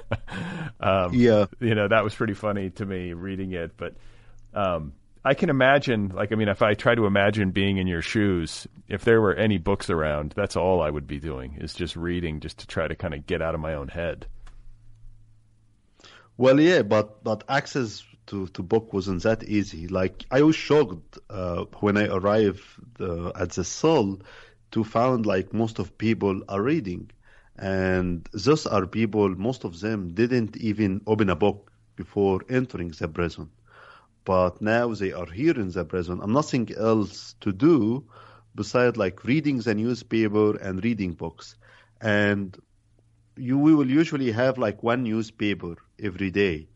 um, yeah. You know, that was pretty funny to me reading it. But um, I can imagine, like, I mean, if I try to imagine being in your shoes, if there were any books around, that's all I would be doing, is just reading, just to try to kind of get out of my own head. Well, yeah, but, but access to, to book wasn't that easy. Like, I was shocked uh, when I arrived uh, at the cell to find like most of people are reading. And those are people, most of them didn't even open a book before entering the prison. But now they are here in the prison and nothing else to do besides like reading the newspaper and reading books. And you we will usually have like one newspaper every day.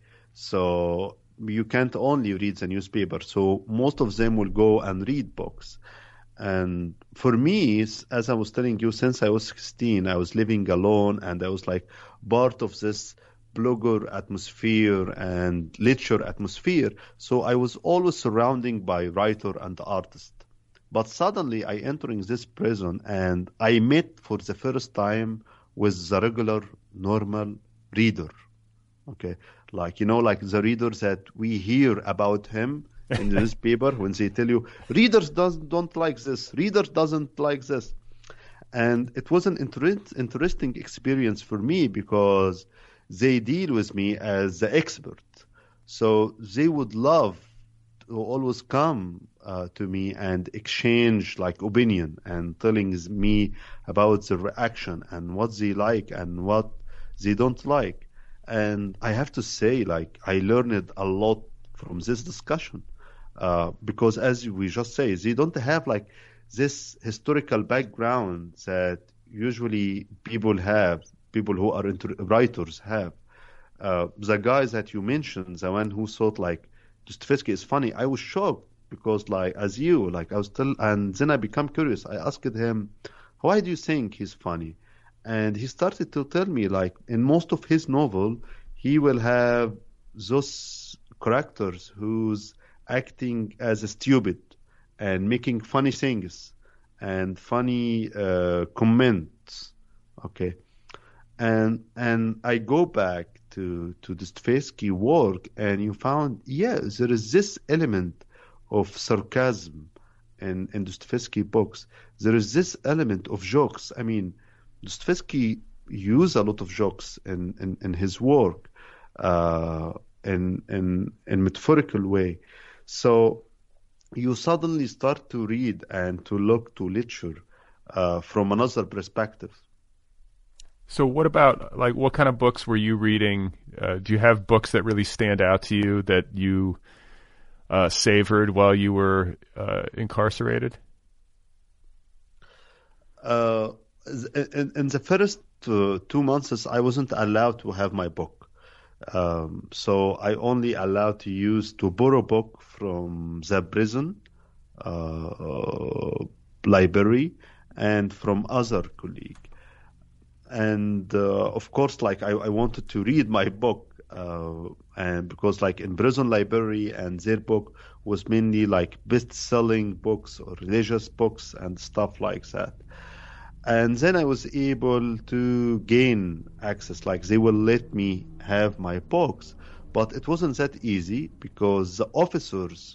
So you can't only read the newspaper. So most of them will go and read books. And for me, as I was telling you, since I was sixteen, I was living alone and I was like part of this blogger atmosphere and lecture atmosphere. So I was always surrounded by writer and artist. But suddenly I entering this prison and I met for the first time with the regular, normal reader. Okay. Like, you know, like the readers that we hear about him in the newspaper when they tell you, readers doesn't, don't like this, readers doesn't like this. And it was an inter- interesting experience for me because they deal with me as the expert. So they would love to always come uh, to me and exchange like opinion and telling me about the reaction and what they like and what they don't like. And I have to say, like, I learned a lot from this discussion. Uh, because as we just say, they don't have like this historical background that usually people have, people who are inter- writers have. Uh, the guys that you mentioned, the one who thought like Dostoevsky is funny, I was shocked because like as you, like I was still, and then I become curious. I asked him, why do you think he's funny? And he started to tell me like in most of his novel, he will have those characters who's acting as a stupid and making funny things and funny uh, comments. Okay. And and I go back to, to Dostoevsky work and you found, yeah, there is this element of sarcasm in, in Dostoevsky books. There is this element of jokes. I mean, Dostoevsky used a lot of jokes in, in, in his work uh, in, in, in metaphorical way. So you suddenly start to read and to look to literature uh, from another perspective. So what about, like, what kind of books were you reading? Uh, do you have books that really stand out to you that you uh, savored while you were uh, incarcerated? Uh, in, in the first uh, two months, I wasn't allowed to have my book. Um, so I only allowed to use to borrow book from the prison uh, library and from other colleague. And uh, of course, like I, I wanted to read my book, uh, and because like in prison library and their book was mainly like best-selling books or religious books and stuff like that. And then I was able to gain access, like they will let me have my books, but it wasn't that easy because the officers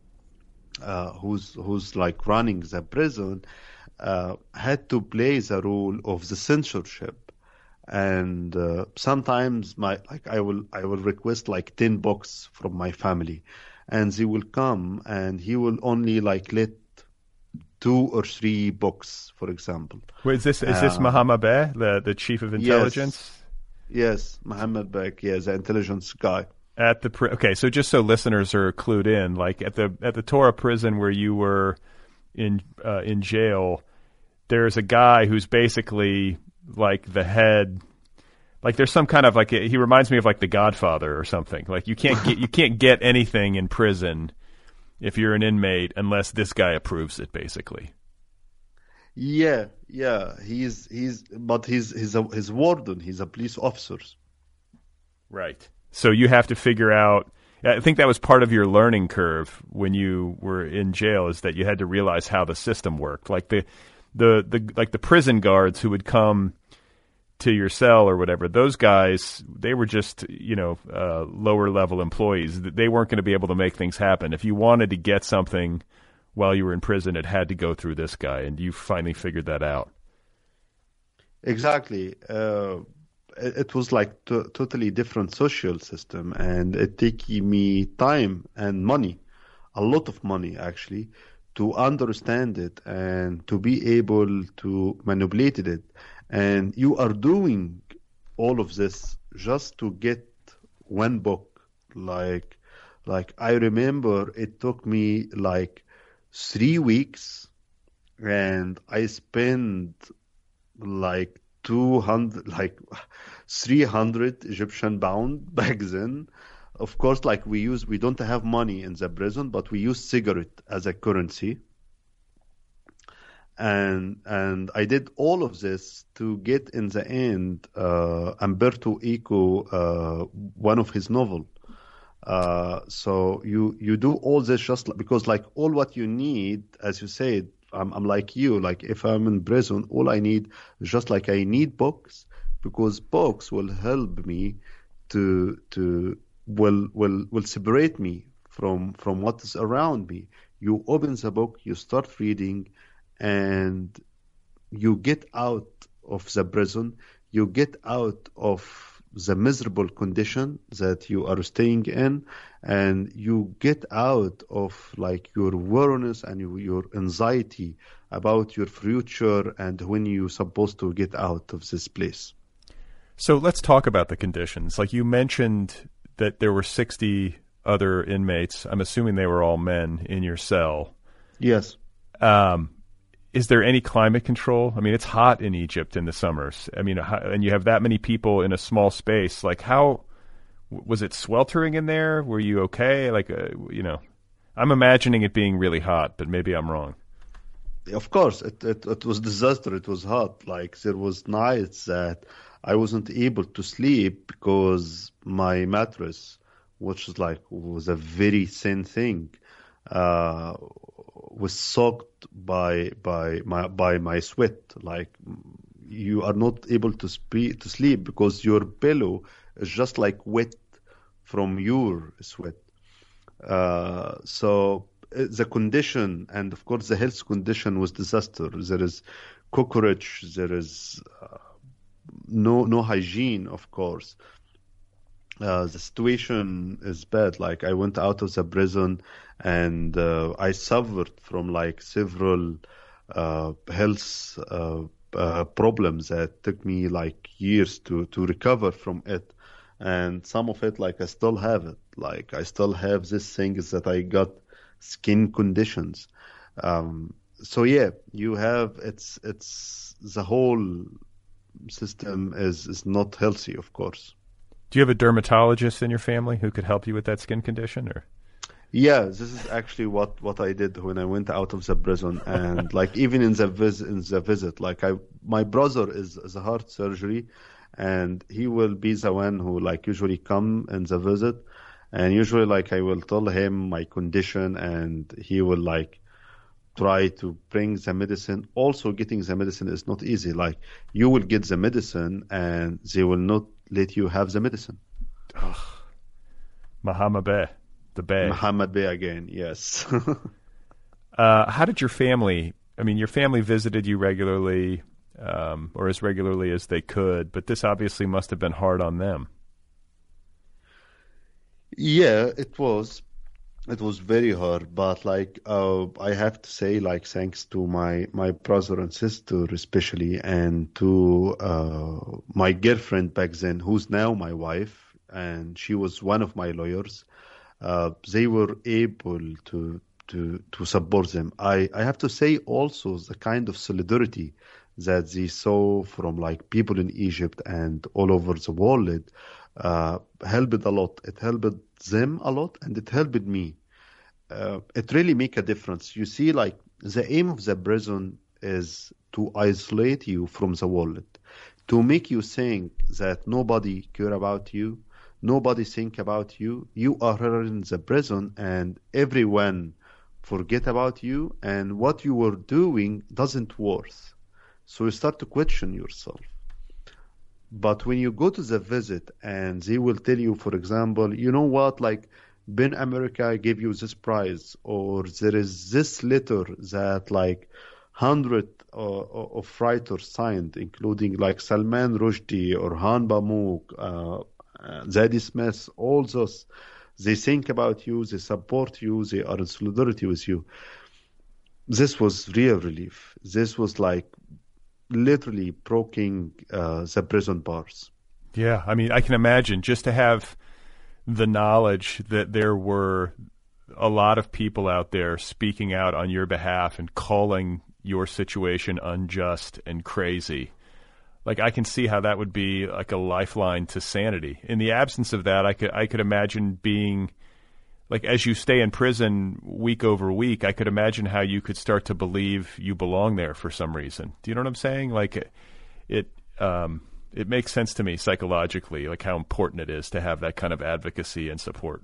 uh, who's who's like running the prison uh, had to play the role of the censorship, and uh, sometimes my like I will I will request like ten books from my family, and they will come and he will only like let two or three books, for example. Wait, is this is this uh, Mohammed Bey, the the chief of intelligence? Yes, yes, Mohammed Bey, yeah, the intelligence guy. At the pri- okay, so just so listeners are clued in, like at the at the Torah prison where you were in uh, in jail, there's a guy who's basically like the head. Like there's some kind of like he reminds me of like the Godfather or something. Like you can't get you can't get anything in prison if you're an inmate unless this guy approves it, basically. Yeah, yeah, he's he's but he's he's a his warden. He's a police officer. Right. So you have to figure out. I think that was part of your learning curve when you were in jail, is that you had to realize how the system worked. Like the the the like the prison guards who would come to your cell or whatever, those guys, they were just, you know, uh, lower level employees. They weren't going to be able to make things happen. If you wanted to get something while you were in prison, it had to go through this guy, and you finally figured that out. Exactly. Uh, it, it was like to, totally different social system, and it took me time and money, a lot of money actually, to understand it and to be able to manipulate it. And you are doing all of this just to get one book. Like, like I remember it took me like three weeks, and I spent like two hundred, like three hundred Egyptian pound back then. Of course, like we use, we don't have money in the prison, but we use cigarette as a currency. And and I did all of this to get in the end uh, Umberto Eco, uh, one of his novel. Uh, so you you do all this just like, because like all what you need, as you said, I'm I'm like you. Like if I'm in prison, all I need is just like I need books, because books will help me to to will will will separate me from from what is around me. You open the book, you start reading, and you get out of the prison, you get out of the miserable condition that you are staying in, and you get out of like your worriness and your, your anxiety about your future and when you're supposed to get out of this place. So let's talk about the conditions. Like you mentioned that there were sixty other inmates. I'm assuming they were all men in your cell. Yes. Um, Is there any climate control? I mean, it's hot in Egypt in the summers. I mean, and you have that many people in a small space. Like, how was it sweltering in there? Were you okay? Like, uh, you know, I'm imagining it being really hot, but maybe I'm wrong. Of course, it, it it was disaster. It was hot. Like there was nights that I wasn't able to sleep because my mattress, which is like was a very thin thing, uh, was soaked by by my by my sweat. Like you are not able to spe- to sleep because your pillow is just like wet from your sweat. Uh, so the condition, and of course the health condition, was disaster. There is cockroach. There is uh, no no hygiene. Of course, uh, the situation is bad. Like I went out of the prison, and uh, I suffered from like several uh, health uh, uh, problems that took me like years to to recover from it. And some of it, like I still have it. Like I still have this thing is that I got skin conditions. Um, so yeah, you have it's it's the whole system is is not healthy, of course. Do you have a dermatologist in your family who could help you with that skin condition, or? Yeah, this is actually what, what I did when I went out of the prison, and like even in the visit, in the visit, like I, my brother is, is a heart surgery, and he will be the one who like usually come in the visit, and usually like I will tell him my condition, and he will like try to bring the medicine. Also, getting the medicine is not easy. Like you will get the medicine, and they will not let you have the medicine. Ugh. Muhammad Bey. The Bay. Muhammad Bey again, yes. uh, how did your family, I mean, your family visited you regularly, um, or as regularly as they could, but this obviously must have been hard on them. Yeah, it was. It was very hard, but like uh, I have to say, like thanks to my, my brother and sister especially, and to uh, my girlfriend back then, who's now my wife, and she was one of my lawyers. Uh, they were able to to to support them. I, I have to say also the kind of solidarity that they saw from like people in Egypt and all over the world uh, helped a lot. It helped them a lot, and it helped me. Uh, it really make a difference. You see, like the aim of the prison is to isolate you from the world, to make you think that nobody care about you. Nobody think about you. You are here in the prison, and everyone forget about you, and what you were doing doesn't worth. So you start to question yourself. But when you go to the visit, and they will tell you, for example, you know what, like Ben America gave you this prize, or there is this letter that like hundred uh, of writers signed, including like Salman Rushdie or Han Pamuk, uh, uh, Zadie Smith, all those. They think about you, they support you, they are in solidarity with you. This was real relief. This was like literally breaking uh, the prison bars. Yeah, I mean, I can imagine just to have the knowledge that there were a lot of people out there speaking out on your behalf and calling your situation unjust and crazy. Like, I can see how that would be like a lifeline to sanity. In the absence of that, I could I could imagine being, like, as you stay in prison week over week, I could imagine how you could start to believe you belong there for some reason. Do you know what I'm saying? Like, it it, um, it makes sense to me psychologically, like how important it is to have that kind of advocacy and support.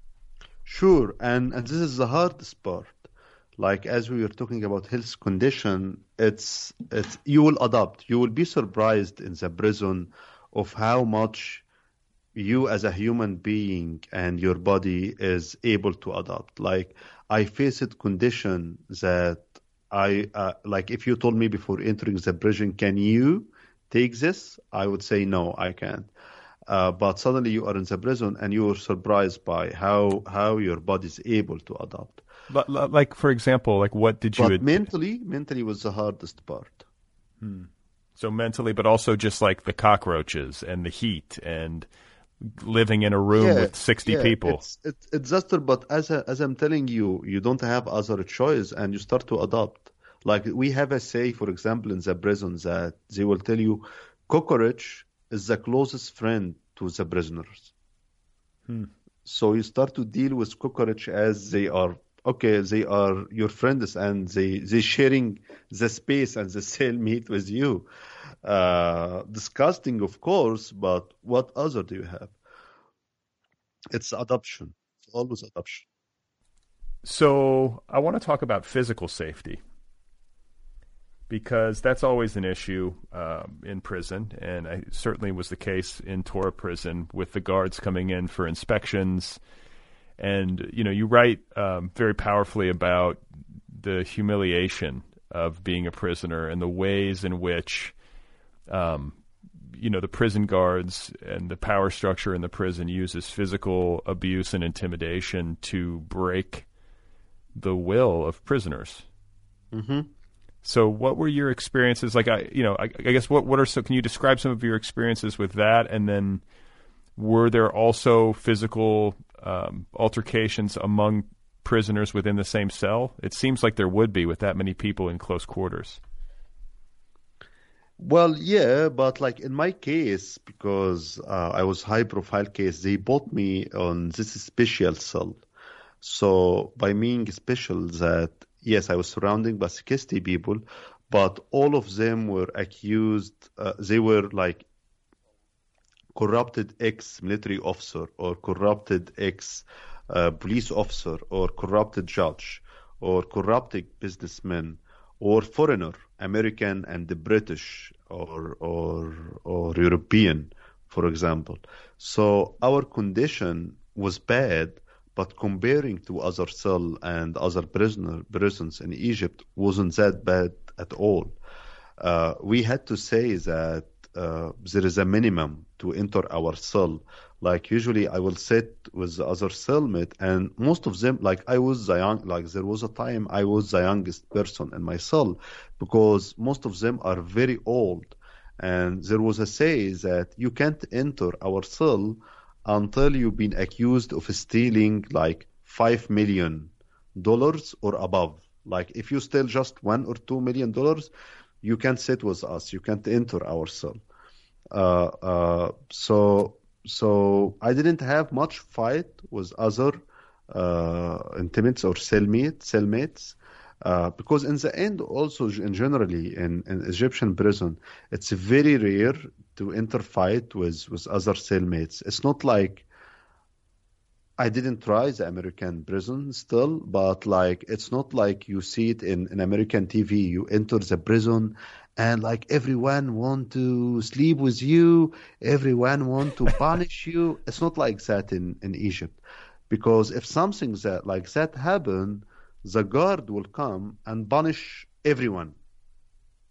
Sure, and, and this is the hardest part. Like, as we were talking about health condition, it's it's you will adapt. You will be surprised in the prison of how much you as a human being and your body is able to adapt. Like, I faced condition that I uh, like. If you told me before entering the prison, can you take this? I would say no, I can't. Uh, but suddenly you are in the prison and you are surprised by how how your body is able to adapt. Like, for example, like what did you... But ad- mentally, mentally was the hardest part. Hmm. So mentally, but also just like the cockroaches and the heat and living in a room yeah, with sixty yeah, people. It's, it's, it's disaster, but as, a, as I'm telling you, you don't have other choice and you start to adapt. Like, we have a say, for example, in the prison that they will tell you, cockroach is the closest friend to the prisoners. Hmm. So you start to deal with cockroach as they are, okay, they are your friends and they, they sharing the space and the cell meat with you. Uh, disgusting, of course, but what other do you have? It's adoption. It's always adoption. So I want to talk about physical safety, because that's always an issue um, in prison, and it certainly was the case in Tora Prison with the guards coming in for inspections. And, you know, you write um, very powerfully about the humiliation of being a prisoner and the ways in which, um, you know, the prison guards and the power structure in the prison uses physical abuse and intimidation to break the will of prisoners. Mm-hmm. So what were your experiences? Like, I, you know, I, I guess what, what are, so can you describe some of your experiences with that? And then were there also physical um, altercations among prisoners within the same cell? It seems like there would be with that many people in close quarters. Well, yeah, but like in my case, because uh, I was high profile case, they put me on this special cell. So by being special that, yes, I was surrounded by sixty people, but all of them were accused, uh, they were like corrupted ex-military officer or corrupted ex-police uh, officer or corrupted judge or corrupted businessman or foreigner, American and the British or, or, or European, for example. So our condition was bad, but comparing to other cell and other prisoner prisons in Egypt wasn't that bad at all. Uh, we had to say that uh, there is a minimum to enter our cell. Like usually I will sit with the other cellmate, and most of them, like I was the young, like there was a time I was the youngest person in my cell, because most of them are very old. And there was a say that you can't enter our cell until you've been accused of stealing like five million dollars or above. Like if you steal just one or two million dollars, you can't sit with us. You can't enter our cell. Uh, uh, so, so I didn't have much fight with other uh, intimates or cellmates, cellmates. Uh, because in the end, also in generally in, in Egyptian prison, it's very rare to interfight with, with other cellmates. It's not like I didn't try the American prison still, but like it's not like you see it in, in American T V. You enter the prison and like everyone want to sleep with you, everyone want to punish you. It's not like that in, in Egypt, because if something that like that happen, the guard will come and punish everyone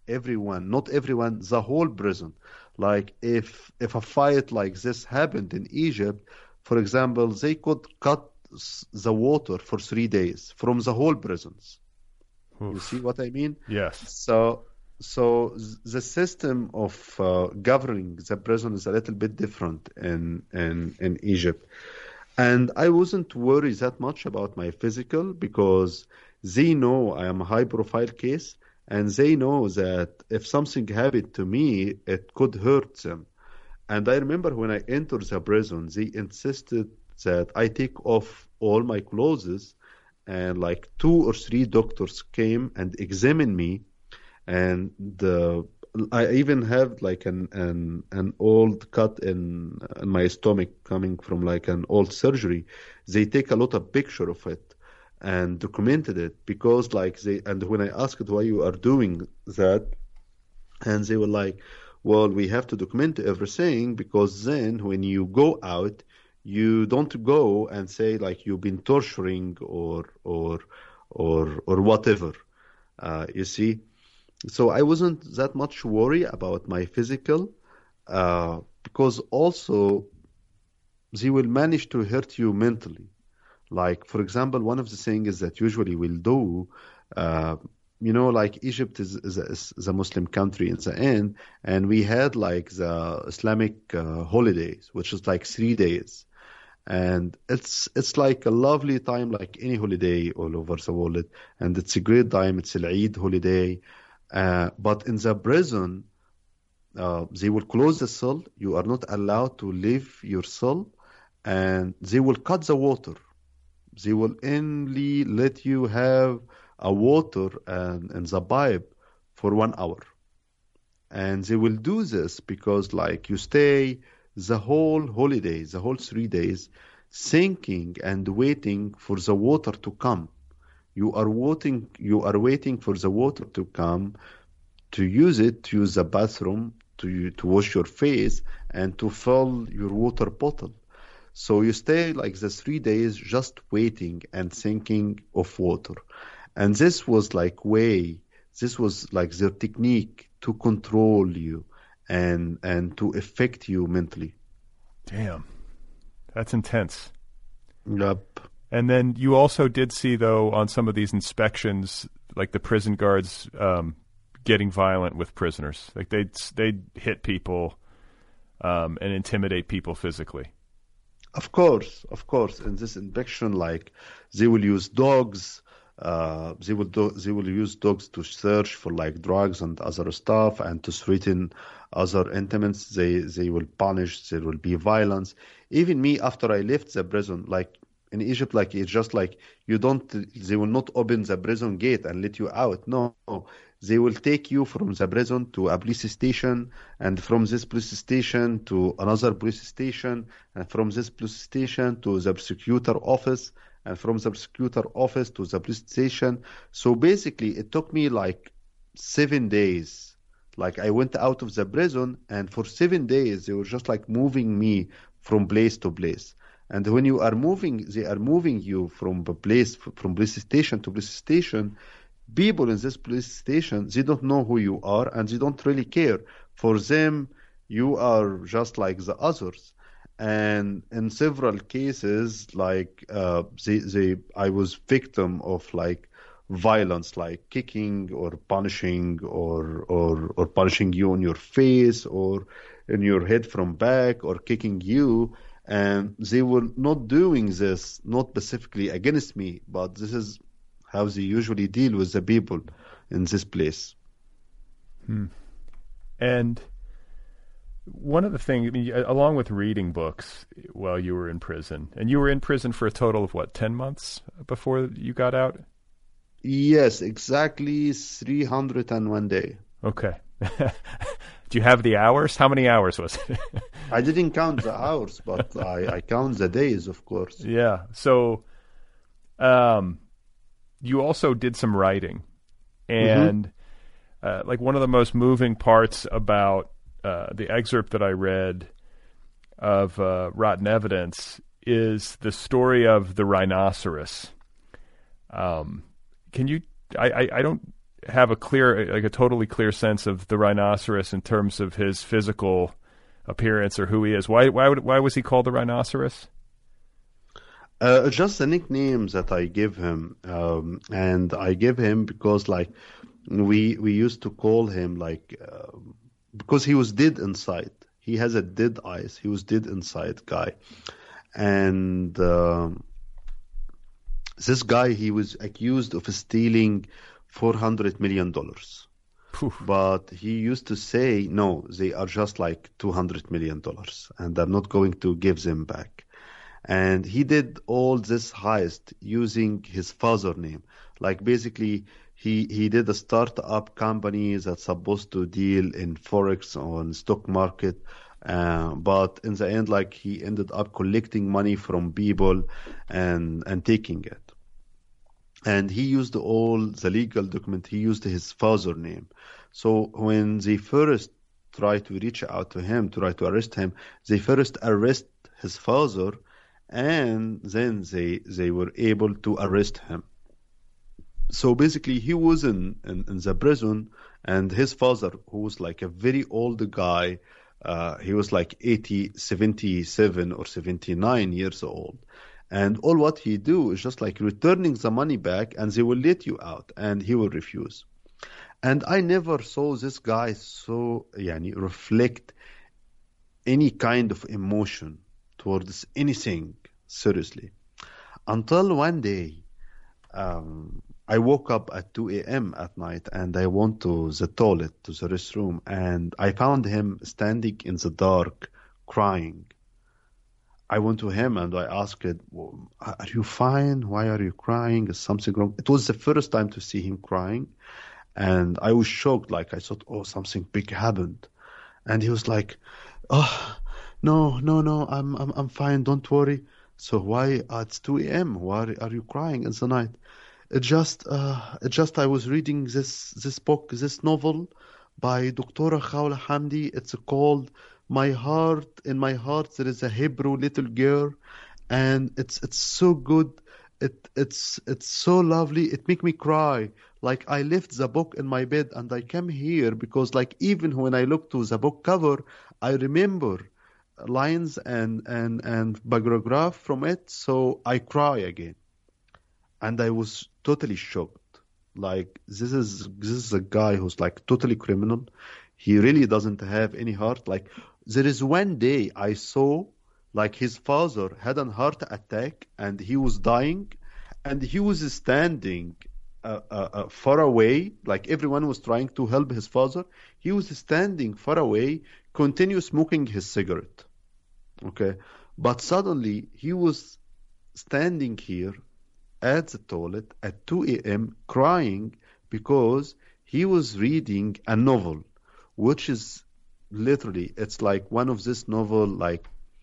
everyone, not everyone, the whole prison. Like if if a fight like this happened in Egypt, for example, they could cut the water for three days from the whole prisons. Oof. You see what I mean? Yes. So so the system of uh, governing the prison is a little bit different in in in Egypt. And I wasn't worried that much about my physical because they know I am a high-profile case, and they know that if something happened to me, it could hurt them. And I remember when I entered the prison, they insisted that I take off all my clothes, and like two or three doctors came and examined me, and the I even have like an an, an old cut in, in my stomach coming from like an old surgery. They take a lot of picture of it and documented it because like they, and when I asked why you are doing that, and they were like, well, we have to document everything because then when you go out, you don't go and say like you've been torturing or or or or whatever. Uh, you see. So I wasn't that much worried about my physical uh, because also they will manage to hurt you mentally. Like, for example, one of the things that usually we'll do, uh, you know, like Egypt is, is, a, is a Muslim country in the end, and we had like the Islamic uh, holidays, which is like three days. And it's it's like a lovely time, like any holiday all over the world. And it's a great time. It's an Eid holiday. Uh, but in the prison, uh, they will close the cell. You are not allowed to leave your cell, and they will cut the water. They will only let you have a water and, and the pipe for one hour. And they will do this because, like, you stay the whole holiday, the whole three days, thinking and waiting for the water to come. You are waiting. You are waiting for the water to come, to use it, to use the bathroom, to to wash your face, and to fill your water bottle. So you stay like the three days just waiting and thinking of water, and this was like way. This was like their technique to control you and and to affect you mentally. Damn, that's intense. Yep. And then you also did see, though, on some of these inspections, like the prison guards um, getting violent with prisoners. Like they'd, they'd hit people um, and intimidate people physically. Of course, of course. In this inspection, like they will use dogs. Uh, they will do, they will use dogs to search for like drugs and other stuff, and to threaten other inmates. They they will punish. There will be violence. Even me, after I left the prison, like. In Egypt, like it's just like you don't, they will not open the prison gate and let you out. No, they will take you from the prison to a police station, and from this police station to another police station, and from this police station to the prosecutor office, and from the prosecutor office to the police station. So basically, it took me like seven days. Like I went out of the prison, and for seven days, they were just like moving me from place to place. And when you are moving, they are moving you from a place, from police station to police station. People in this police station, they don't know who you are, and they don't really care. For them, you are just like the others. And in several cases, like uh, they, they, I was victim of like violence, like kicking or punishing, or or or punishing you on your face or in your head from back, or kicking you. And they were not doing this, not specifically against me, but this is how they usually deal with the people in this place. Hmm. And one of the things, I mean, along with reading books while you were in prison, and you were in prison for a total of what, ten months before you got out? Yes, exactly three hundred one day. Okay. Do you have the hours? How many hours was it? I didn't count the hours, but I, I count the days, of course. Yeah. So um, you also did some writing. And mm-hmm. uh, like one of the most moving parts about uh, the excerpt that I read of uh, Rotten Evidence is the story of the rhinoceros. Um, can you, I, I, I don't have a clear, like a totally clear sense of the rhinoceros in terms of his physical appearance or who he is. Why why would, why was he called the rhinoceros? Uh, just a nickname that I give him, um, and I give him because like we we used to call him like uh, because he was dead inside. He has a dead eyes. He was dead inside guy, and uh, this guy he was accused of stealing four hundred million dollars. But he used to say, no, they are just like two hundred million dollars, and I'm not going to give them back. And he did all this heist using his father's name. Like basically, he, he did a startup company that's supposed to deal in Forex on stock market. Uh, but in the end, like he ended up collecting money from people and, and taking it. And he used all the legal document. He used his father's name. So when they first tried to reach out to him, to try to arrest him, they first arrest his father, and then they they were able to arrest him. So basically, he was in, in, in the prison, and his father, who was like a very old guy, uh, he was like eighty, seventy-seven or seventy-nine years old. And all what he do is just like returning the money back, and they will let you out, and he will refuse. And I never saw this guy so yani, reflect any kind of emotion towards anything, seriously. Until one day, um, I woke up at two a.m. at night, and I went to the toilet, to the restroom, and I found him standing in the dark, crying. I went to him and I asked, well, are you fine? Why are you crying? Is something wrong? It was the first time to see him crying. And I was shocked, like I thought, oh, something big happened. And he was like, oh, no, no, no, I'm I'm, I'm fine, don't worry. So why, uh, it's two a.m., why are you crying in the night? It just, uh, it just I was reading this, this book, this novel by Doctora Khawla Hamdi. It's called My Heart, in My Heart There is a Hebrew Little Girl, and it's it's so good. It it's it's so lovely. It make me cry. Like I left the book in my bed and I came here because like even when I look to the book cover, I remember lines and and and paragraph from it, so I cry again. And I was totally shocked. Like this is this is a guy who's like totally criminal. He really doesn't have any heart. Like there is one day I saw like his father had a heart attack and he was dying, and he was standing uh, uh, uh, far away. Like everyone was trying to help his father. He was standing far away, continue smoking his cigarette. Okay, but suddenly he was standing here at the toilet at two a.m. crying because he was reading a novel, which is literally, it's like one of this novel, like,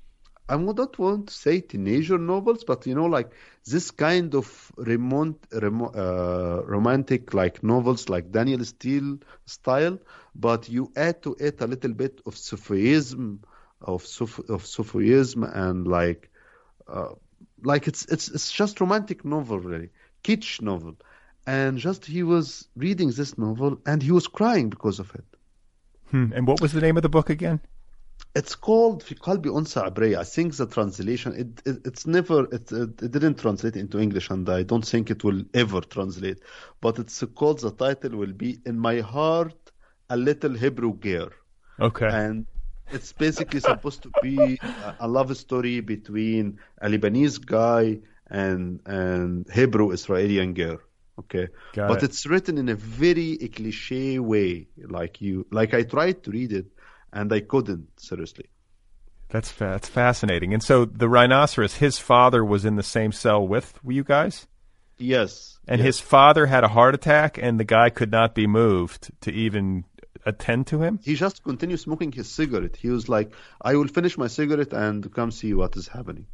I don't want to say teenager novels, but you know, like this kind of remont, remo, uh, romantic like novels, like Daniel Steele style, but you add to it a little bit of Sufism, of Suf, of Sufism, and like, uh, like it's it's it's just romantic novel, really, kitsch novel, and just he was reading this novel and he was crying because of it. Hmm. And what was the name of the book again? It's called في قلبي أنثى عبرية. I think the translation, it, it it's never, it, it, it didn't translate into English, and I don't think it will ever translate. But it's called, the title will be In My Heart, a Little Hebrew Girl. Okay. And it's basically supposed to be a, a love story between a Lebanese guy and and Hebrew Israeli girl. Okay. Got but it. It's written in a very cliche way. Like you, like I tried to read it, and I couldn't, seriously. That's fa- that's fascinating. And so the rhinoceros, his father was in the same cell with you guys? Yes. And yes. his father had a heart attack, and the guy could not be moved to even attend to him? He just continued smoking his cigarette. He was like, I will finish my cigarette and come see what is happening.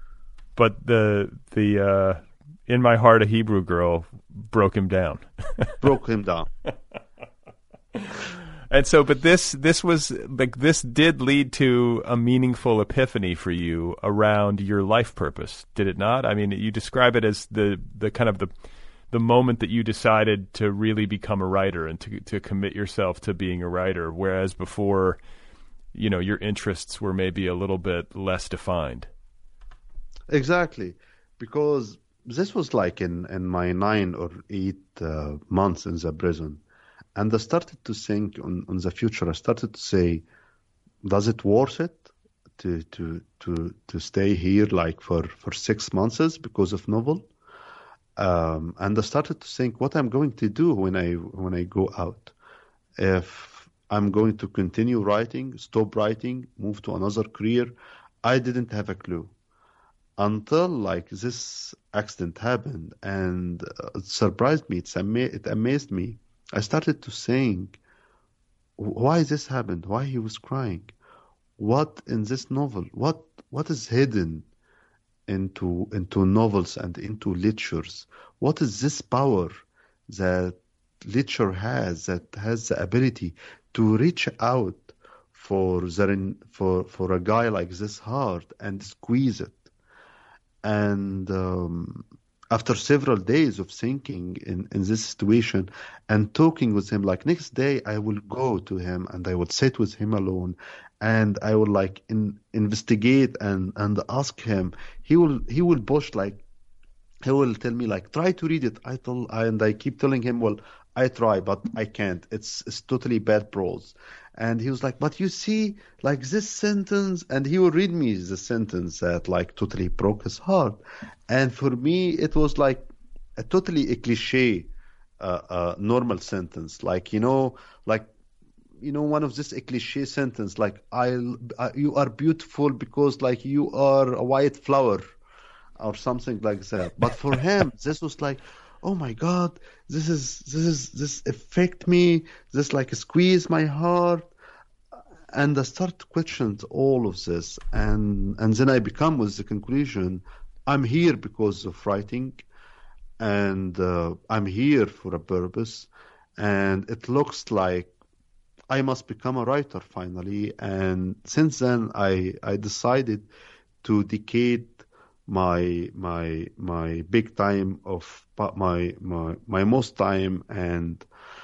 But the the uh, In My Heart, a Hebrew Girl broke him down. Broke him down. And so, but this this was like this did lead to a meaningful epiphany for you around your life purpose, did it not? I mean, you describe it as the the kind of the the moment that you decided to really become a writer and to to commit yourself to being a writer, whereas before, you know, your interests were maybe a little bit less defined? Exactly, because this was like in, in my nine or eight uh, months in the prison. And I started to think on, on the future. I started to say, does it worth it to to to to stay here like for, for six months because of novel? Um, and I started to think what I'm going to do when I when I go out. If I'm going to continue writing, stop writing, move to another career, I didn't have a clue until like this accident happened, and uh, it surprised me. It's ama- it amazed me. I started to think, why this happened? Why he was crying? What in this novel? What what is hidden into into novels and into literatures? What is this power that literature has, that has the ability to reach out for the, for for a guy like this heart and squeeze it? And um, after several days of thinking in, in this situation and talking with him, like next day I will go to him and I will sit with him alone and I will like in, investigate and, and ask him. He will he will push like he will tell me like try to read it. I tell and I keep telling him, well, I try but I can't. It's it's totally bad prose. And he was like, but you see, like this sentence, and he would read me the sentence that like totally broke his heart. And for me, it was like a totally a cliche, uh, uh, normal sentence. Like, you know, like, you know, one of this a cliche sentence, like, I, I, you are beautiful because like you are a white flower or something like that. But for him, this was like, oh my God, this is this is this affect me. This like squeeze my heart, and I start to question all of this, and and then I become with the conclusion, I'm here because of writing, and uh, I'm here for a purpose, and it looks like I must become a writer finally. And since then, I I decided to dedicate my my my big time of my my my most time and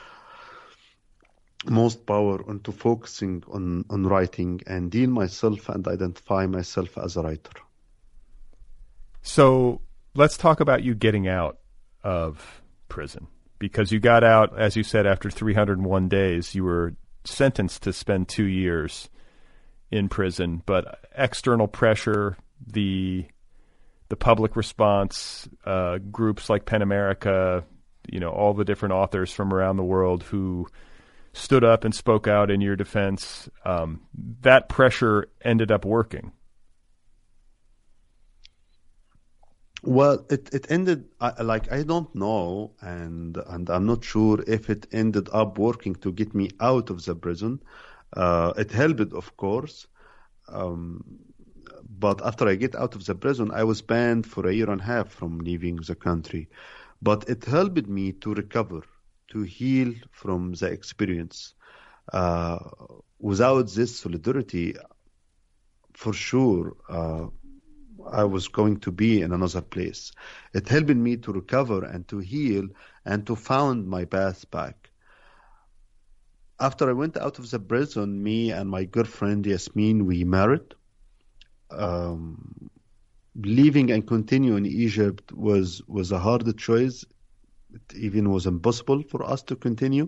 most power into focusing on on writing and deal myself and identify myself as a writer. So let's talk about you getting out of prison, because you got out, as you said, after three hundred one days. You were sentenced to spend two years in prison, but external pressure, the the public response, uh, groups like PEN America, you know, all the different authors from around the world who stood up and spoke out in your defense, um, that pressure ended up working. Well, it, it ended, I, like, I don't know, and and I'm not sure if it ended up working to get me out of the prison. Uh, it helped, of course. Um, but after I get out of the prison, I was banned for a year and a half from leaving the country. But it helped me to recover, to heal from the experience. Uh, without this solidarity, for sure, uh, I was going to be in another place. It helped me to recover and to heal and to find my path back. After I went out of the prison, me and my girlfriend Yasmin, we married. Um, leaving and continuing in Egypt was, was a hard choice. It even was impossible for us to continue.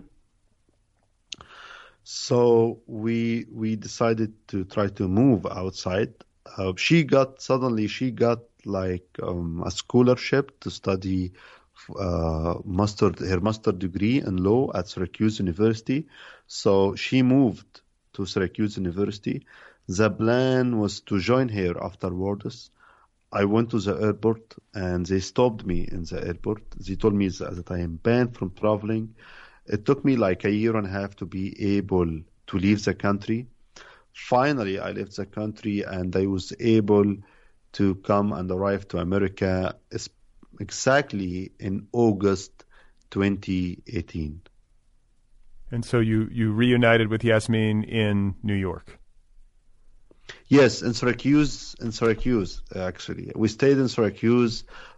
So we we decided to try to move outside. Uh, she got suddenly she got like um, a scholarship to study uh, master her master degree in law at Syracuse University. So she moved to Syracuse University. The plan was to join her afterwards. I went to the airport and they stopped me in the airport. They told me that I am banned from traveling. It took me like a year and a half to be able to leave the country. Finally, I left the country and I was able to come and arrive to America exactly in August twenty eighteen. And so you, you reunited with Yasmin in New York. Yes, in Syracuse, in Syracuse, actually. We stayed in Syracuse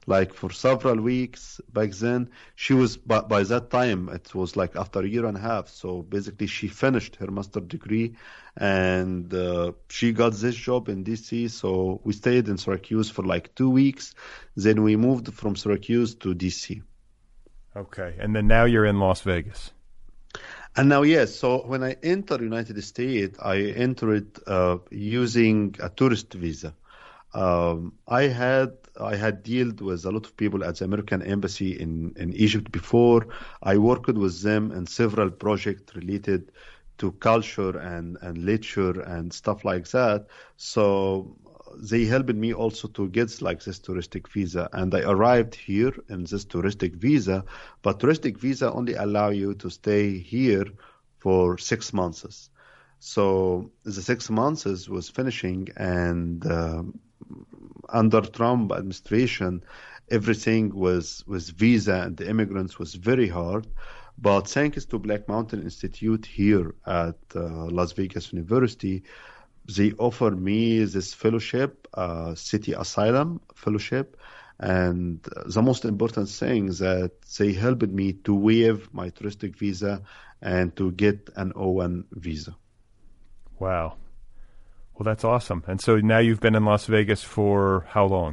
like for several weeks back then. She was, by, by that time, it was like after a year and a half. So basically, she finished her master degree, and uh, she got this job in D C. So we stayed in Syracuse for like two weeks. Then we moved from Syracuse to D C. Okay, and then now you're in Las Vegas. And now, yes, so when I entered United States, I entered uh, using a tourist visa. Um, I had I had dealt with a lot of people at the American Embassy in, in Egypt before. I worked with them in several projects related to culture and, and literature and stuff like that. So they helped me also to get like this touristic visa. And I arrived here in this touristic visa, but touristic visa only allow you to stay here for six months. So the six months was finishing, and um, under Trump administration, everything was, was visa and the immigrants was very hard. But thanks to Black Mountain Institute here at uh, Las Vegas University, they offered me this fellowship, uh, City Asylum Fellowship. And the most important thing is that they helped me to waive my touristic visa and to get an O one visa. Wow. Well, that's awesome. And so now you've been in Las Vegas for how long?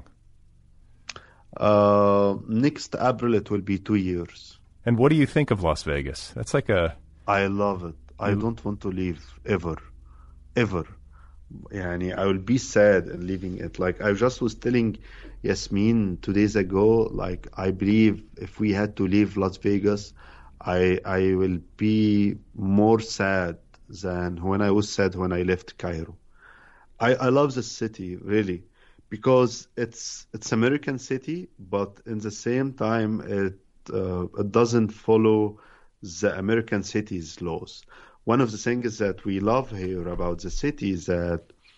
Uh, next April, it will be two years. And what do you think of Las Vegas? That's like a... I love it. I You- don't want to leave ever, ever. Yani, I will be sad in leaving it. Like I just was telling Yasmin two days ago, like I believe if we had to leave Las Vegas, I I will be more sad than when I was sad when I left Cairo. I, I love the city really because it's it's American city, but in the same time it uh, it doesn't follow the American city's laws. One of the things that we love here about the city is that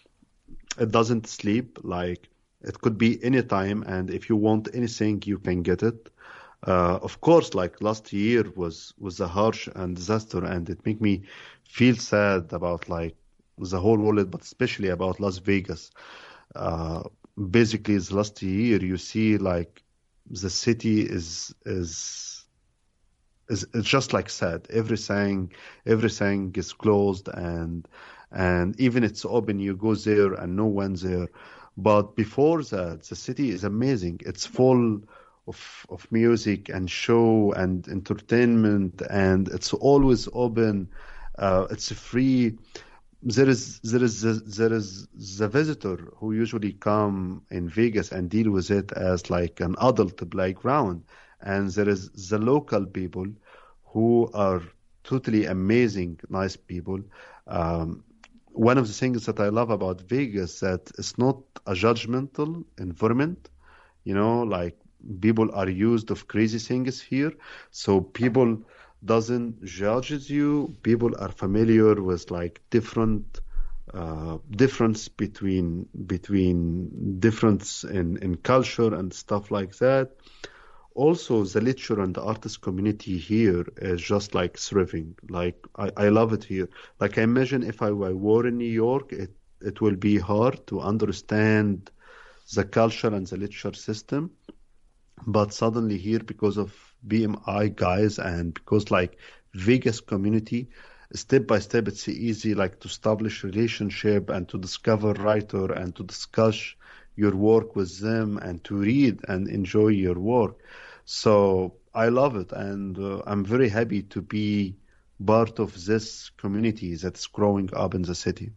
it doesn't sleep. Like it could be any time, and if you want anything, you can get it. Uh, of course, like last year was was a harsh and disaster, and it made me feel sad about like the whole world, but especially about Las Vegas. Uh, basically, the last year you see like the city is is. It's it's just like sad. Everything, everything is closed, and and even it's open, you go there and no one's there. But before that, the city is amazing. It's full of of music and show and entertainment, and it's always open. Uh, it's free. There is there is there is the visitor who usually come in Vegas and deal with it as like an adult playground. And there is the local people who are totally amazing, nice people. Um, one of the things that I love about Vegas that it's not a judgmental environment. You know, like people are used of crazy things here, so people doesn't judges you. People are familiar with like different uh, difference between between difference in in culture and stuff like that. Also, the literature and the artist community here is just like thriving. Like I, I love it here. Like I imagine if I were in New York, it it will be hard to understand the culture and the literature system. But suddenly here, because of B M I guys and because like Vegas community, step by step, it's easy like to establish relationship and to discover writer and to discuss your work with them and to read and enjoy your work. So I love it, and uh, I'm very happy to be part of this community that's growing up in the city.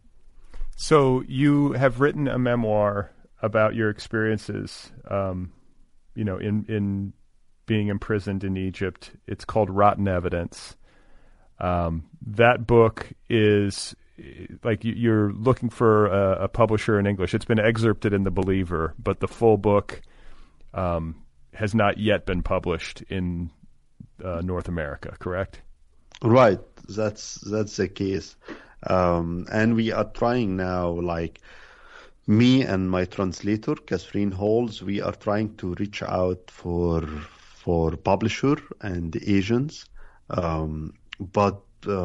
So you have written a memoir about your experiences, um, you know, in, in being imprisoned in Egypt. It's called Rotten Evidence. Um, that book is like you- you're looking for a, a publisher in English. It's been excerpted in The Believer, but the full book um, has not yet been published in uh, North America, correct? Right, that's that's the case, um, and we are trying now. Like me and my translator, Catherine Halls, we are trying to reach out for for publisher and agents, um, but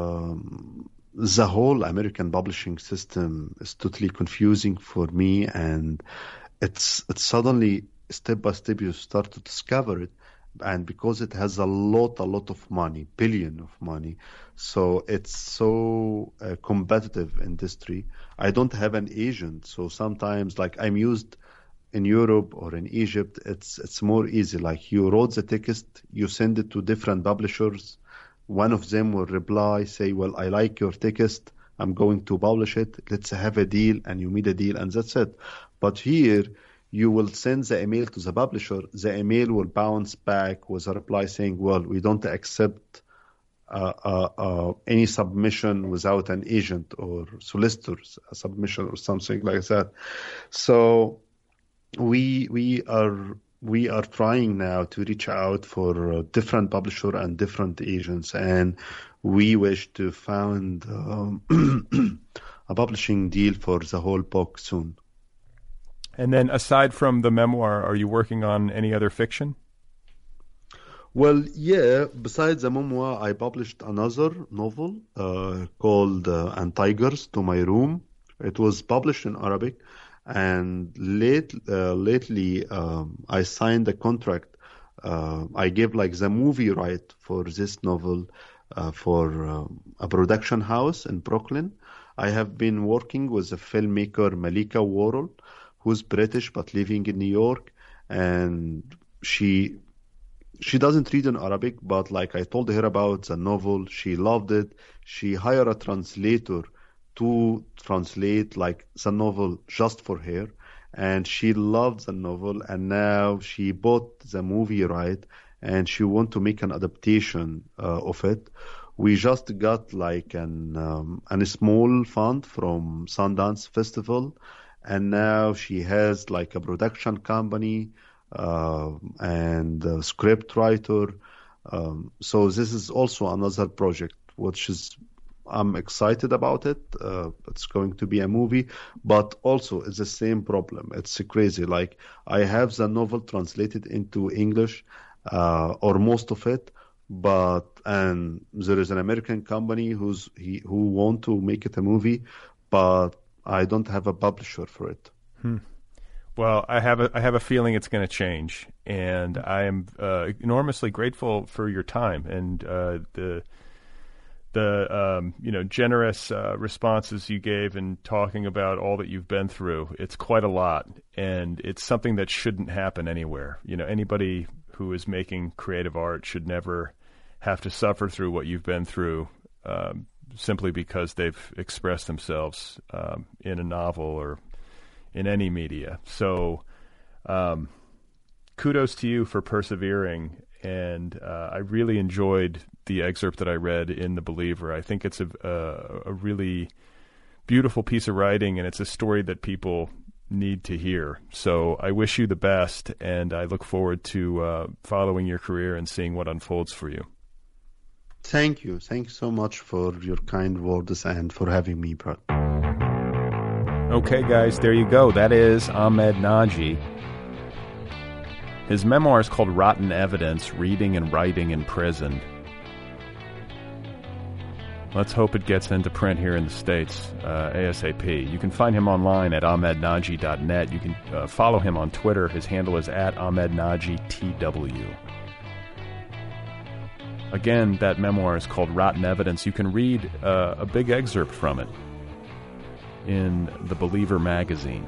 um, the whole American publishing system is totally confusing for me, and it's it's suddenly step by step you start to discover it. And because it has a lot, a lot of money, billion of money, so it's so uh, competitive industry. I don't have an agent, so sometimes like I'm used in Europe or in Egypt, it's it's more easy. Like you wrote the text, you send it to different publishers. One of them will reply, say, well, I like your text, I'm going to publish it. Let's have a deal, and you meet a deal, and that's it. But here, you will send the email to the publisher. The email will bounce back with a reply saying, well, we don't accept uh, uh, uh, any submission without an agent or solicitor's submission or something like that. So we we are we are trying now to reach out for uh, different publisher and different agents, and we wish to find um, a publishing deal for the whole book soon. And then aside from the memoir, are you working on any other fiction? Well, yeah, besides the memoir, I published another novel uh, called uh, And Tigers to My Room. It was published in Arabic, and late, uh, lately um, I signed a contract. Uh, I gave like the movie right for this novel uh, for um, a production house in Brooklyn. I have been working with the filmmaker Malika Worrell, who's British but living in New York, and she she doesn't read in Arabic, but like I told her about the novel, she loved it. She hired a translator to translate like the novel just for her, and she loved the novel, and now she bought the movie right, and she want to make an adaptation uh, of it. We just got like an um, a small fund from Sundance Festival, and now she has like a production company uh, and a script writer. Um, so this is also another project, which is I'm excited about it. Uh, it's going to be a movie, but also it's the same problem. It's crazy. Like I have the novel translated into English, uh, or most of it, but and there is an American company who's he who want to make it a movie, but I don't have a publisher for it. Hmm. Well, I have a I have a feeling it's going to change, and I am uh, enormously grateful for your time and uh, the the um, you know generous uh, responses you gave in talking about all that you've been through. It's quite a lot, and it's something that shouldn't happen anywhere. You know, anybody who is making creative art should never have to suffer through what you've been through. Um, simply because they've expressed themselves um, in a novel or in any media. So um, kudos to you for persevering, and uh, I really enjoyed the excerpt that I read in The Believer. I think it's a, a, a really beautiful piece of writing, and it's a story that people need to hear. So I wish you the best, and I look forward to uh, following your career and seeing what unfolds for you. Thank you. Thanks so much for your kind words and for having me, Brad. Okay, guys, there you go. That is Ahmed Najee. His memoir is called Rotten Evidence, Reading and Writing in Prison. Let's hope it gets into print here in the States uh, ASAP. You can find him online at ahmed najee dot net. You can uh, follow him on Twitter. His handle is at ahmed najee T W. Again, that memoir is called Rotten Evidence. You can read uh, a big excerpt from it in The Believer magazine.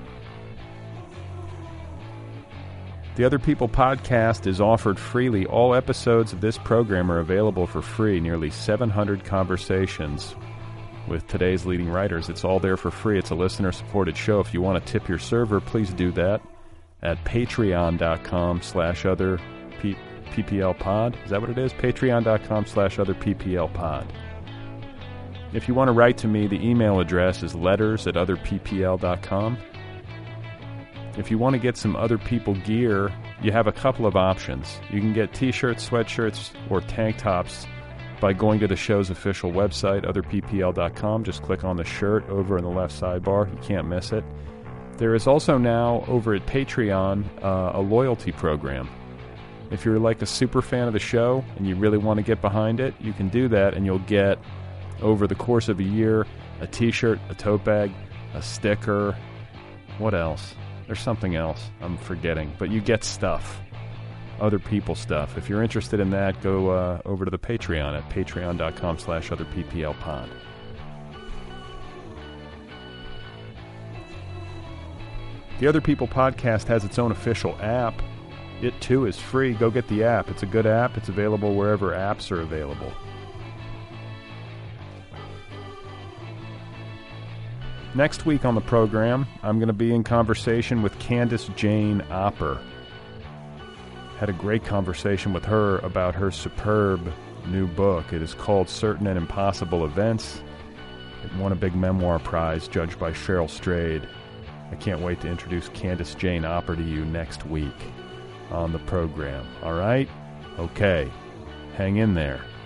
The Other People podcast is offered freely. All episodes of this program are available for free. Nearly seven hundred conversations with today's leading writers. It's all there for free. It's a listener-supported show. If you want to tip your server, please do that at patreon.com slash other PPL pod. Is that what it is? Patreon.com slash other PPL pod. If you want to write to me, the email address is letters at other p p l dot com. If you want to get some Other People gear, you have a couple of options. You can get t-shirts, sweatshirts, or tank tops by going to the show's official website, other p p l dot com. Just click on the shirt over in the left sidebar. You can't miss it. There is also now, over at Patreon, uh, a loyalty program. If you're like a super fan of the show and you really want to get behind it, you can do that, and you'll get, over the course of a year, a t-shirt, a tote bag, a sticker. What else? There's something else I'm forgetting, but you get stuff. Other people stuff. If you're interested in that, go uh, over to the Patreon at patreon.com slash otherpplpod. The Other People podcast has its own official app. It, too, is free. Go get the app. It's a good app. It's available wherever apps are available. Next week on the program, I'm going to be in conversation with Candace Jane Opper. Had a great conversation with her about her superb new book. It is called Certain and Impossible Events. It won a big memoir prize judged by Cheryl Strayed. I can't wait to introduce Candace Jane Opper to you next week on the program. All right? Okay. Hang in there.